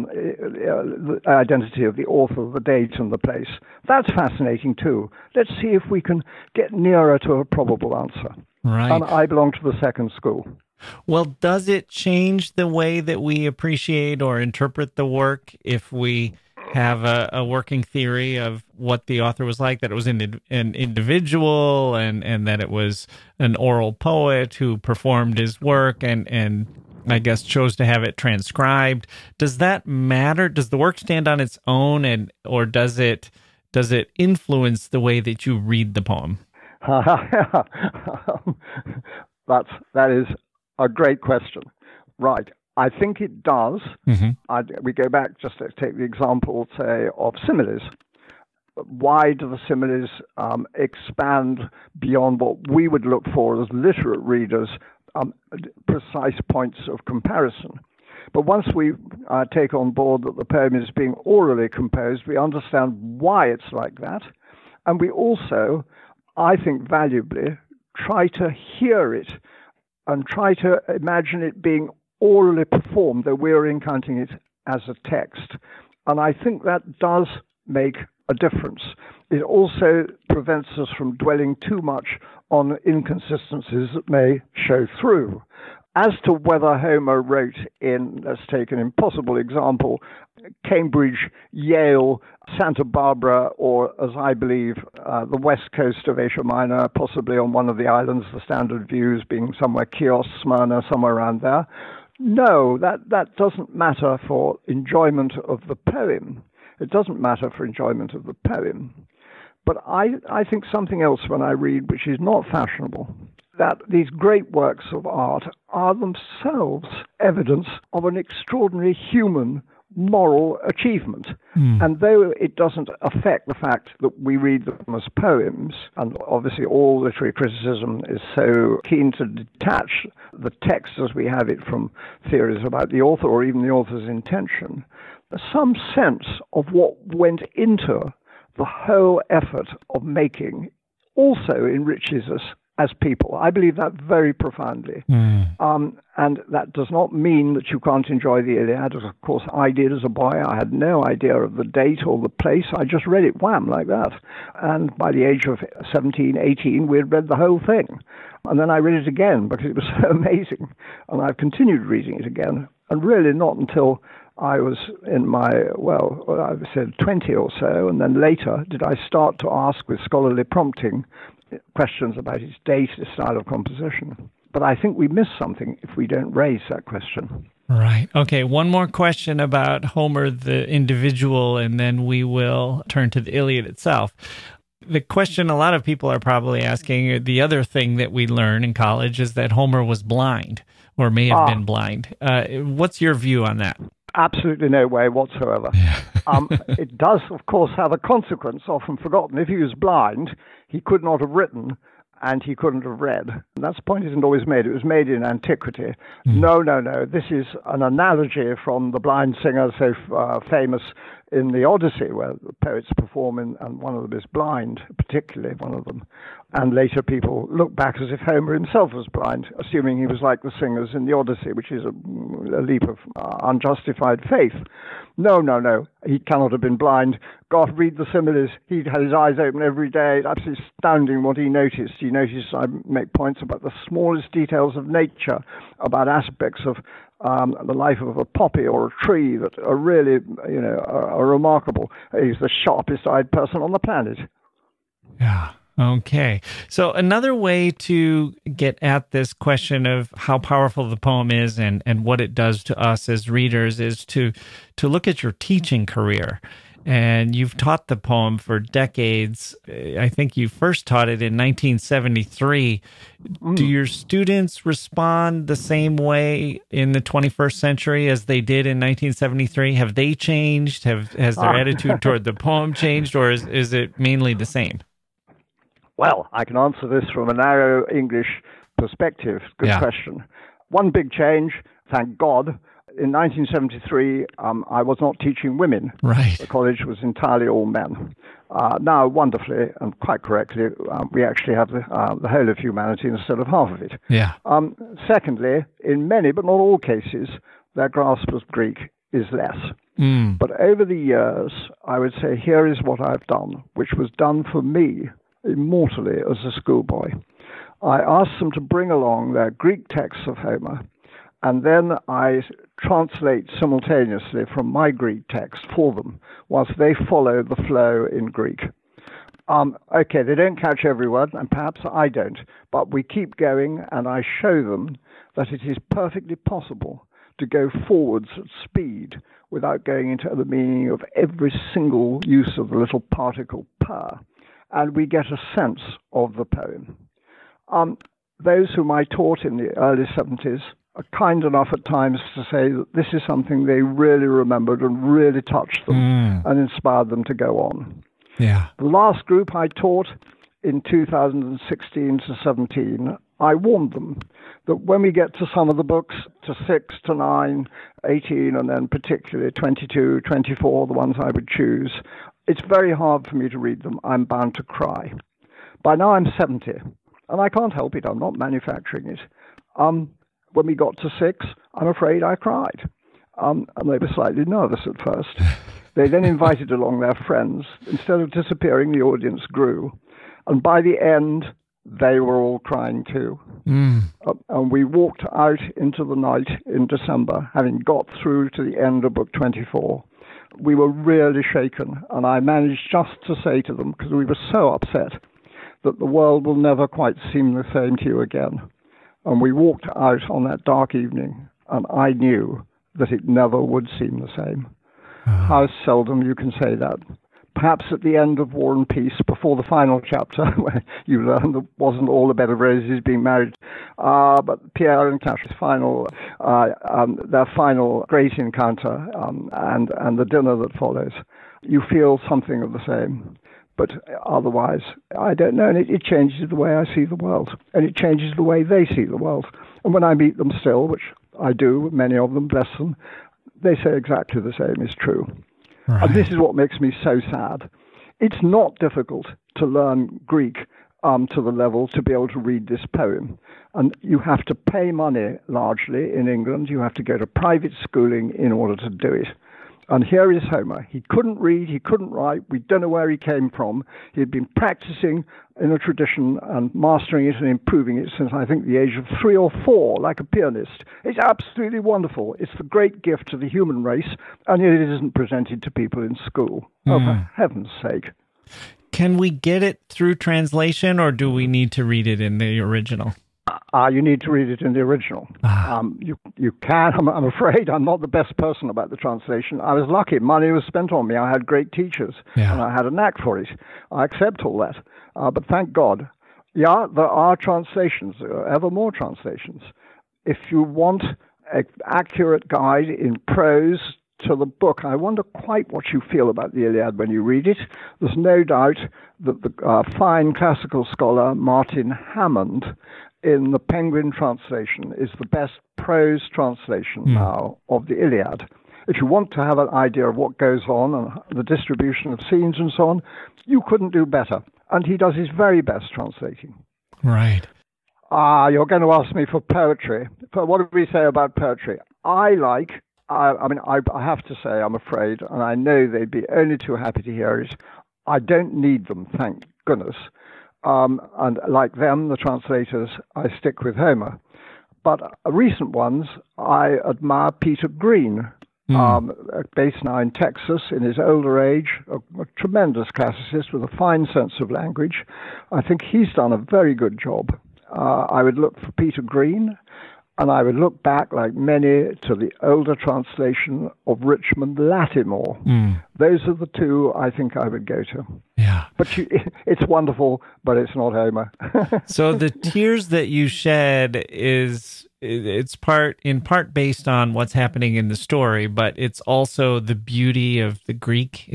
the identity of the author, the date, and the place. That's fascinating, too. Let's see if we can get nearer to a probable answer. Right. And I belong to the second school. Well, does it change the way that we appreciate or interpret the work if we have a working theory of what the author was like, that it was an individual and that it was an oral poet who performed his work and I guess chose to have it transcribed? Does that matter? Does the work stand on its own, or does it influence the way that you read the poem? That is a great question. Right. I think it does. We go back just to take the example, say, of similes. Why do the similes expand beyond what we would look for as literate readers, precise points of comparison? But once we take on board that the poem is being orally composed, we understand why it's like that. And we also, I think valuably, try to hear it and try to imagine it being orally performed, though we're encountering it as a text. And I think that does make a difference. it also prevents us from dwelling too much on inconsistencies that may show through. As to whether Homer wrote in, let's take an impossible example, Cambridge, Yale, Santa Barbara, or, as I believe, the west coast of Asia Minor, possibly on one of the islands, the standard views being somewhere Chios, Smyrna, somewhere around there. No, that doesn't matter for enjoyment of the poem. It doesn't matter for enjoyment of the poem. But I think something else when I read, which is not fashionable, that these great works of art are themselves evidence of an extraordinary human moral achievement. And though it doesn't affect the fact that we read them as poems, and obviously all literary criticism is so keen to detach the text as we have it from theories about the author or even the author's intention, some sense of what went into the whole effort of making also enriches us as people. I believe that very profoundly. And that does not mean that you can't enjoy the Iliad, as of course I did as a boy. I had no idea of the date or the place. I just read it wham like that. And by the age of 17, 18, we had read the whole thing. And then I read it again because it was so amazing. And I've continued reading it again. And really not until I was in my, I said 20 or so, and then later did I start to ask with scholarly prompting questions about its date, its style of composition. But I think we miss something if we don't raise that question. Right. Okay, one more question about Homer, the individual, and then we will turn to the Iliad itself. The question a lot of people are probably asking, the other thing that we learn in college is that Homer was blind, or may have been blind. What's your view on that? Absolutely no way whatsoever. It does, of course, have a consequence, often forgotten. If he was blind, he could not have written, and he couldn't have read. And that point isn't always made. It was made in antiquity. No. This is an analogy from the blind singer so famous in the Odyssey, where the poets perform, and one of them is blind, particularly one of them. And later people look back as if Homer himself was blind, assuming he was like the singers in the Odyssey, which is a leap of unjustified faith. No. He cannot have been blind. God, read the similes. He'd had his eyes open every day. It's absolutely astounding what he noticed. He noticed, I make points about the smallest details of nature, about aspects of the life of a poppy or a tree that are really, are remarkable. He's the sharpest-eyed person on the planet. Yeah. Okay. So another way to get at this question of how powerful the poem is and what it does to us as readers is to look at your teaching career. And you've taught the poem for decades. I think you first taught it in 1973. Do your students respond the same way in the 21st century as they did in 1973? Have they changed? Has their attitude toward the poem changed, or is it mainly the same? Well, I can answer this from a narrow English perspective. Good question. One big change, thank God. In 1973, I was not teaching women. Right. The college was entirely all men. Now, wonderfully and quite correctly, we actually have the whole of humanity instead of half of it. Yeah. Secondly, in many, but not all cases, their grasp of Greek is less. But over the years, I would say, here is what I've done, which was done for me immortally as a schoolboy. I asked them to bring along their Greek texts of Homer, and then I translate simultaneously from my Greek text for them, whilst they follow the flow in Greek. Okay, they don't catch every word, and perhaps I don't, but we keep going, and I show them that it is perfectly possible to go forwards at speed without going into the meaning of every single use of the little particle per. And we get a sense of the poem. Those whom I taught in the early 70s are kind enough at times to say that this is something they really remembered and really touched them and inspired them to go on. Yeah. The last group I taught in 2016 to 17, I warned them that when we get to some of the books, to 6 to 9, 18, and then particularly 22, 24, the ones I would choose, it's very hard for me to read them. I'm bound to cry. By now I'm 70, and I can't help it. I'm not manufacturing it. When we got to 6, I'm afraid I cried. and they were slightly nervous at first. They then invited along their friends. Instead of disappearing, the audience grew. And by the end, they were all crying too. And we walked out into the night in December, having got through to the end of book 24. We were really shaken, and I managed just to say to them, because we were so upset, that the world will never quite seem the same to you again. And we walked out on that dark evening, and I knew that it never would seem the same. How seldom you can say that. Perhaps at the end of War and Peace, before the final chapter, where you learn that wasn't all a bed of roses being married, but Pierre and Cash's final, their final great encounter, and the dinner that follows, you feel something of the same. But otherwise, I don't know, and it changes the way I see the world, and it changes the way they see the world. And when I meet them still, which I do, many of them, bless them, they say exactly the same is true. Right. And this is what makes me so sad. It's not difficult to learn Greek to the level to be able to read this poem. And you have to pay money, largely, in England. You have to go to private schooling in order to do it. And here is Homer. He couldn't read, he couldn't write, we don't know where he came from. He had been practicing in a tradition and mastering it and improving it since, I think, the age of 3 or 4, like a pianist. It's absolutely wonderful. It's the great gift to the human race, and yet it isn't presented to people in school. Oh, for heaven's sake. Can we get it through translation, or do we need to read it in the original? You need to read it in the original. You can. I'm afraid I'm not the best person about the translation. I was lucky. Money was spent on me. I had great teachers, and I had a knack for it. I accept all that. But thank God. Yeah, there are translations. There are ever more translations. If you want an accurate guide in prose to the book, I wonder quite what you feel about the Iliad when you read it. There's no doubt that the fine classical scholar Martin Hammond, in the Penguin translation, is the best prose translation now of the Iliad. If you want to have an idea of what goes on and the distribution of scenes and so on, you couldn't do better. And he does his very best translating. Right. You're going to ask me for poetry. But what do we say about poetry? I have to say, I'm afraid, and I know they'd be only too happy to hear it, I don't need them, thank goodness. And like them, the translators, I stick with Homer. But recent ones, I admire Peter Green, based now in Texas in his older age, a tremendous classicist with a fine sense of language. I think he's done a very good job. I would look for Peter Green, and I would look back, like many, to the older translation of Richmond Lattimore. Those are the two I think I would go to. Yeah. But it's wonderful, but it's not Homer. So the tears that you shed it's in part based on what's happening in the story, but it's also the beauty of the Greek.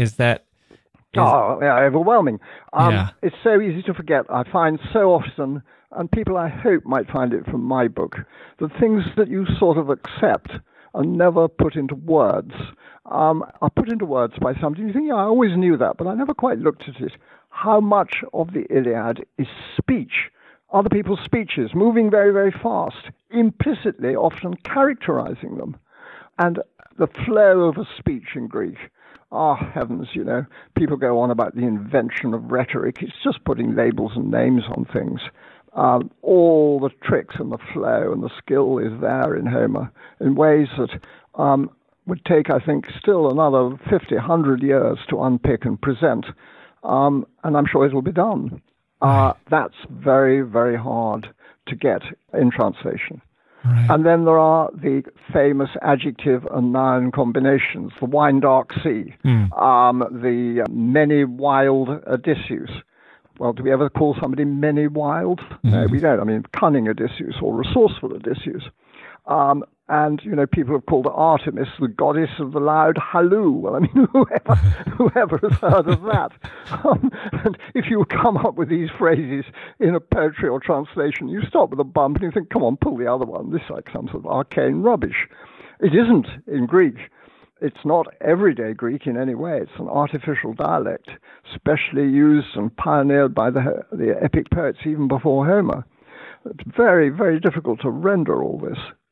Overwhelming. It's so easy to forget. I find so often, and people I hope might find it from my book, the things that you sort of accept and never put into words are put into words by somebody. You think, yeah, I always knew that, but I never quite looked at it. How much of the Iliad is speech, other people's speeches, moving very, very fast, implicitly often characterizing them. And the flow of a speech in Greek, heavens, people go on about the invention of rhetoric. It's just putting labels and names on things. All the tricks and the flow and the skill is there in Homer in ways that would take, I think, still another 50, 100 years to unpick and present. And I'm sure it will be done. That's very, very hard to get in translation. Right. And then there are the famous adjective and noun combinations, the wine dark sea, the many wild Odysseus. Well, do we ever call somebody many wild? No, we don't. I mean, cunning Odysseus or resourceful Odysseus. And, people have called Artemis the goddess of the loud halloo. Well, I mean, whoever has heard of that? And if you come up with these phrases in a poetry or translation, you stop with a bump and you think, come on, pull the other one. This is like some sort of arcane rubbish. It isn't in Greek. It's not everyday Greek in any way. It's an artificial dialect, specially used and pioneered by the epic poets even before Homer. It's very, very difficult to render all this.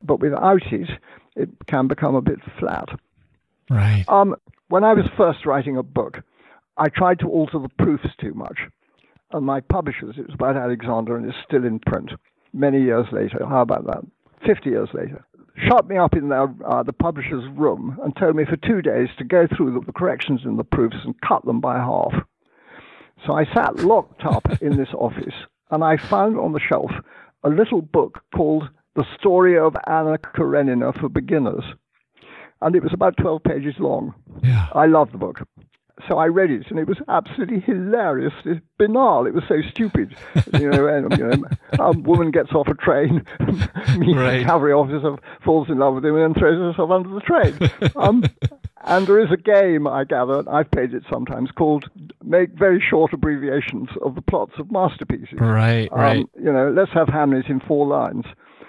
but without it, it can become a bit flat. Right. When I was first writing a book, I tried to alter the proofs too much. And my publishers, it was about Alexander and it's still in print many years later. How about that? 50 years later. Shut me up in the publisher's room and told me for 2 days to go through the corrections in the proofs and cut them by half. So I sat locked up in this office and I found on the shelf a little book called The Story of Anna Karenina for Beginners. And it was about 12 pages long. Yeah. I loved the book. So I read it, and it was absolutely hilarious. It's banal. It was so stupid. A woman gets off a train, meets a cavalry officer, falls in love with him, and then throws herself under the train. And there is a game, I gather, I've played it sometimes, called make very short abbreviations of the plots of masterpieces. Right. Let's have Hamlet in 4 lines.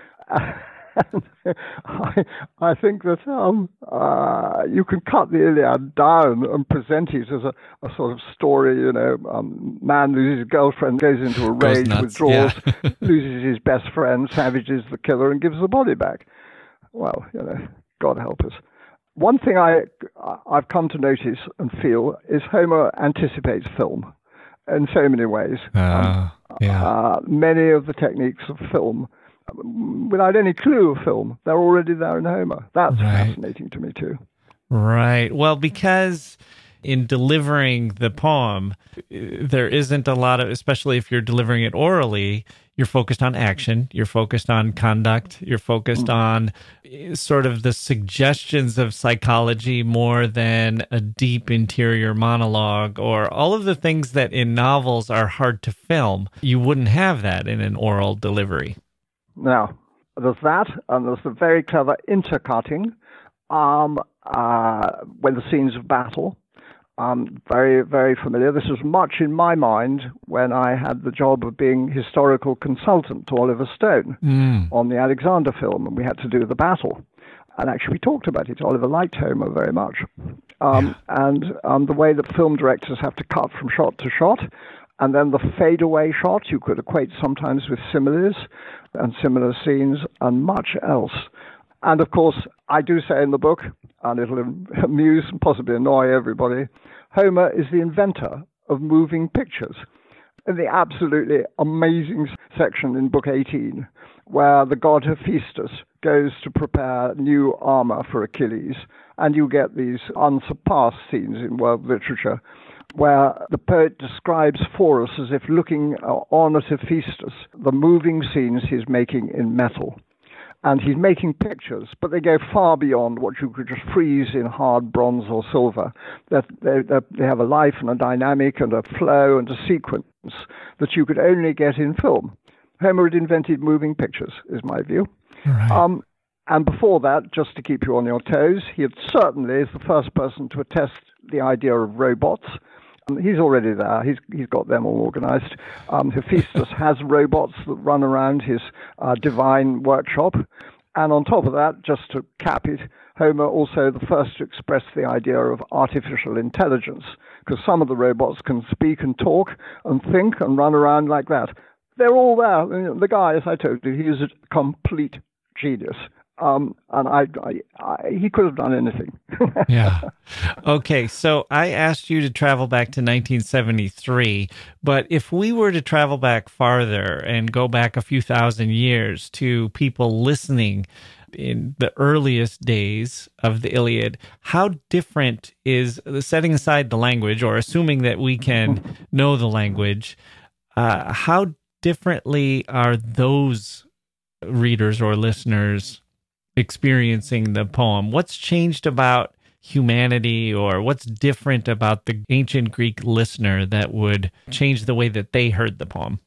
I think that you can cut the Iliad down and present it as a sort of story, man loses his girlfriend, goes into a rage, withdraws, loses his best friend, savages the killer and gives the body back. Well, God help us. One thing I've come to notice and feel is Homer anticipates film in so many ways. Many of the techniques of film, without any clue of film, they're already there in Homer. That's fascinating to me too. Right. Well, because in delivering the poem, there isn't a lot of, especially if you're delivering it orally, you're focused on action, you're focused on conduct, you're focused on sort of the suggestions of psychology more than a deep interior monologue or all of the things that in novels are hard to film. You wouldn't have that in an oral delivery. Now, there's that, and there's the very clever intercutting when the scenes of battle. Very, very familiar. This was much in my mind when I had the job of being historical consultant to Oliver Stone on the Alexander film, and we had to do the battle. And actually, we talked about it. Oliver liked Homer very much. And the way that film directors have to cut from shot to shot, and then the fadeaway shot, you could equate sometimes with similes and similar scenes and much else. And of course, I do say in the book, and it'll amuse and possibly annoy everybody, Homer is the inventor of moving pictures. In the absolutely amazing section in Book 18, where the god Hephaestus goes to prepare new armor for Achilles, and you get these unsurpassed scenes in world literature, where the poet describes for us as if looking on at Hephaestus, the moving scenes he's making in metal. And he's making pictures, but they go far beyond what you could just freeze in hard bronze or silver. That they have a life and a dynamic and a flow and a sequence that you could only get in film. Homer had invented moving pictures, is my view. Right. And before that, just to keep you on your toes, he had certainly is the first person to attest the idea of robots. He's already there. He's got them all organized. Hephaestus has robots that run around his divine workshop. And on top of that, just to cap it, Homer also the first to express the idea of artificial intelligence, because some of the robots can speak and talk and think and run around like that. They're all there. The guy, as I told you, he is a complete genius. And he could have done anything. Yeah. Okay, so I asked you to travel back to 1973, but if we were to travel back farther and go back a few thousand years to people listening in the earliest days of the Iliad, how different is, setting aside the language or assuming that we can know the language, how differently are those readers or listeners experiencing the poem? What's changed about humanity, or what's different about the ancient Greek listener that would change the way that they heard the poem?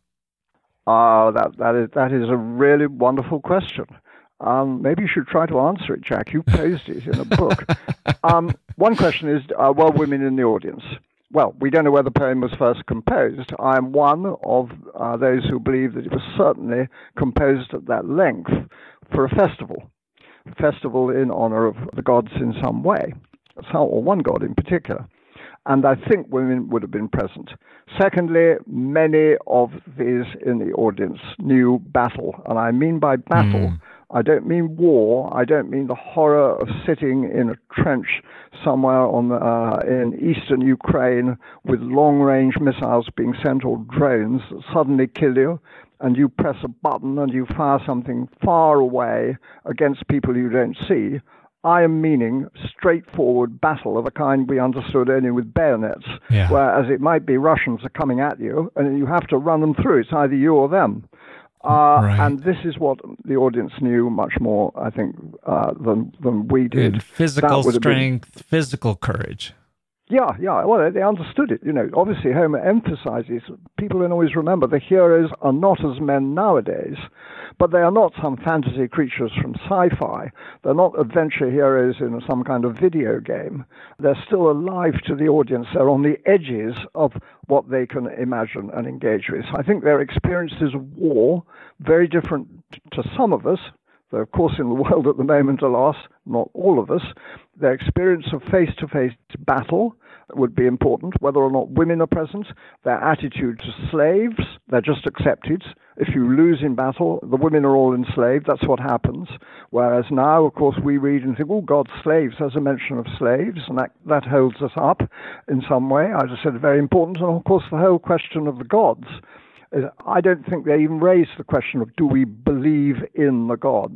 That is a really wonderful question. Maybe you should try to answer it, Jack. You posed it in a book. One question is, were women in the audience? Well, we don't know where the poem was first composed. I am one of those who believe that it was certainly composed at that length for a festival in honor of the gods in some way, or one god in particular. And I think women would have been present. Secondly, many of these in the audience knew battle. And I mean by battle, I don't mean war. I don't mean the horror of sitting in a trench somewhere in eastern Ukraine with long-range missiles being sent, or drones that suddenly kill you, and you press a button and you fire something far away against people you don't see. I am meaning straightforward battle of a kind we understood only with bayonets, whereas it might be Russians are coming at you, and you have to run them through. It's either you or them. And this is what the audience knew much more, I think, than we did. And physical strength, physical courage. Yeah. Well, they understood it. Obviously Homer emphasizes, people don't always remember, the heroes are not as men nowadays, but they are not some fantasy creatures from sci-fi. They're not adventure heroes in some kind of video game. They're still alive to the audience. They're on the edges of what they can imagine and engage with. I think their experiences of war, very different to some of us, though of course in the world at the moment, alas, not all of us, their experience of face-to-face battle would be important, whether or not women are present, their attitude to slaves, they're just accepted. If you lose in battle, the women are all enslaved, that's what happens. Whereas now, of course, we read and think, oh God, slaves, there's a mention of slaves, and that holds us up in some way. I just said very important, and of course the whole question of the gods. I don't think they even raised the question of, do we believe in the gods?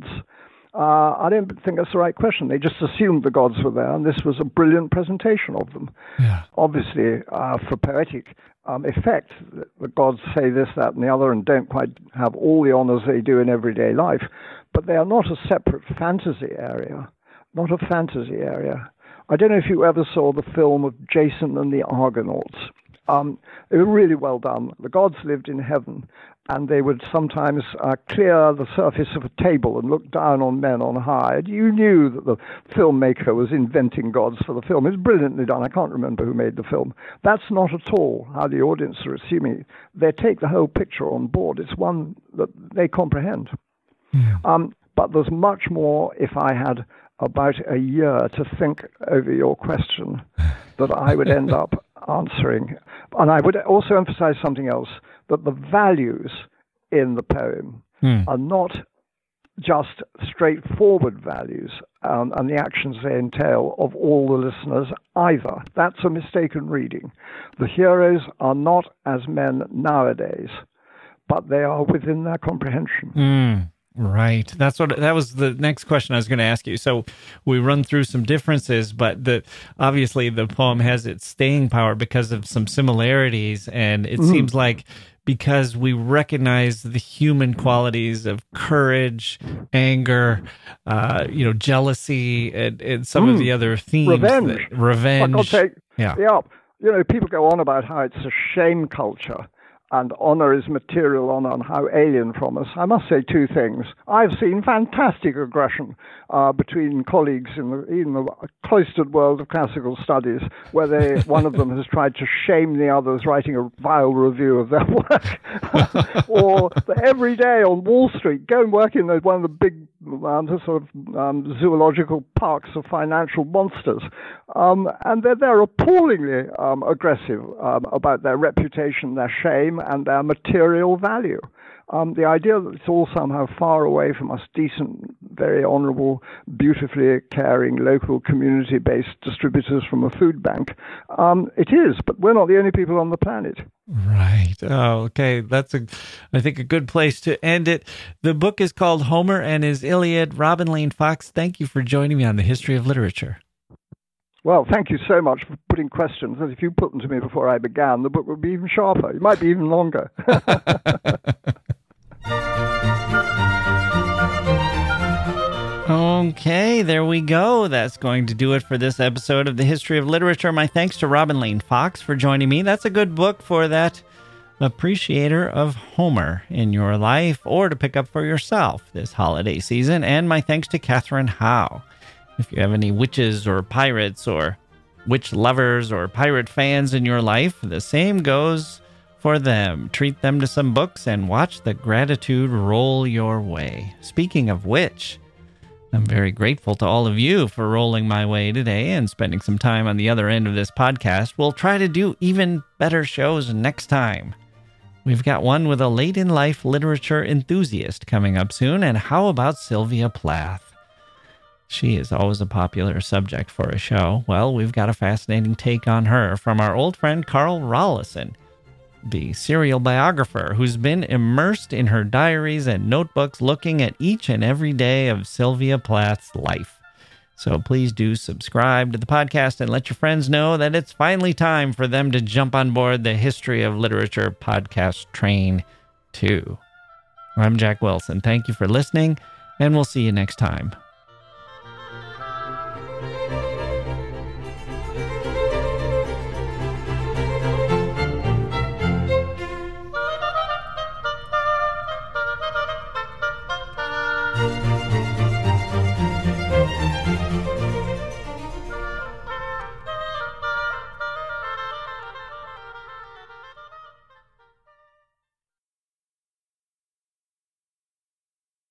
I don't think that's the right question. They just assumed the gods were there, and this was a brilliant presentation of them. Yeah. Obviously, for poetic effect, the gods say this, that, and the other, and don't quite have all the honors they do in everyday life, but they are not a separate fantasy area. Not a fantasy area. I don't know if you ever saw the film of Jason and the Argonauts. It was really well done. The gods lived in heaven, and they would sometimes clear the surface of a table and look down on men on high. And you knew that the filmmaker was inventing gods for the film. It's brilliantly done. I can't remember who made the film. That's not at all how the audience are assuming it. They take the whole picture on board. It's one that they comprehend. Yeah. But there's much more, if I had about a year to think over your question, that I would end up answering. And I would also emphasize something else, that the values in the poem are not just straightforward values and the actions they entail of all the listeners either. That's a mistaken reading. The heroes are not as men nowadays, but they are within their comprehension. Right. That was the next question I was going to ask you. So we run through some differences, but obviously the poem has its staying power because of some similarities, and it seems like because we recognize the human qualities of courage, anger, jealousy, and some of the other themes. Revenge. For God's sake. Yeah. People go on about how it's a shame culture, and honor is material honor, and how alien from us. I must say two things. I've seen fantastic aggression between colleagues in the cloistered world of classical studies, where one of them has tried to shame the others, writing a vile review of their work. Or every day on Wall Street, go and work in one of the big zoological parks of financial monsters. And they're appallingly aggressive about their reputation, their shame, and their material value. The idea that it's all somehow far away from us, decent, very honorable, beautifully caring, local, community-based distributors from a food bank, it is, but we're not the only people on the planet. Right. Oh, okay. That's I think a good place to end it. The book is called Homer and His Iliad. Robin Lane Fox, thank you for joining me on the History of Literature. Well, thank you so much for putting questions. If you put them to me before I began, the book would be even sharper. It might be even longer. Okay, there we go. That's going to do it for this episode of the History of Literature. My thanks to Robin Lane Fox for joining me. That's a good book for that appreciator of Homer in your life, or to pick up for yourself this holiday season. And my thanks to Catherine Howe. If you have any witches or pirates or witch lovers or pirate fans in your life, the same goes for them. Treat them to some books and watch the gratitude roll your way. Speaking of which, I'm very grateful to all of you for rolling my way today and spending some time on the other end of this podcast. We'll try to do even better shows next time. We've got one with a late-in-life literature enthusiast coming up soon. And how about Sylvia Plath? She is always a popular subject for a show. Well, we've got a fascinating take on her from our old friend Carl Rollison, the serial biographer who's been immersed in her diaries and notebooks looking at each and every day of Sylvia Plath's life. So please do subscribe to the podcast and let your friends know that it's finally time for them to jump on board the History of Literature podcast train too. I'm Jack Wilson. Thank you for listening, and we'll see you next time.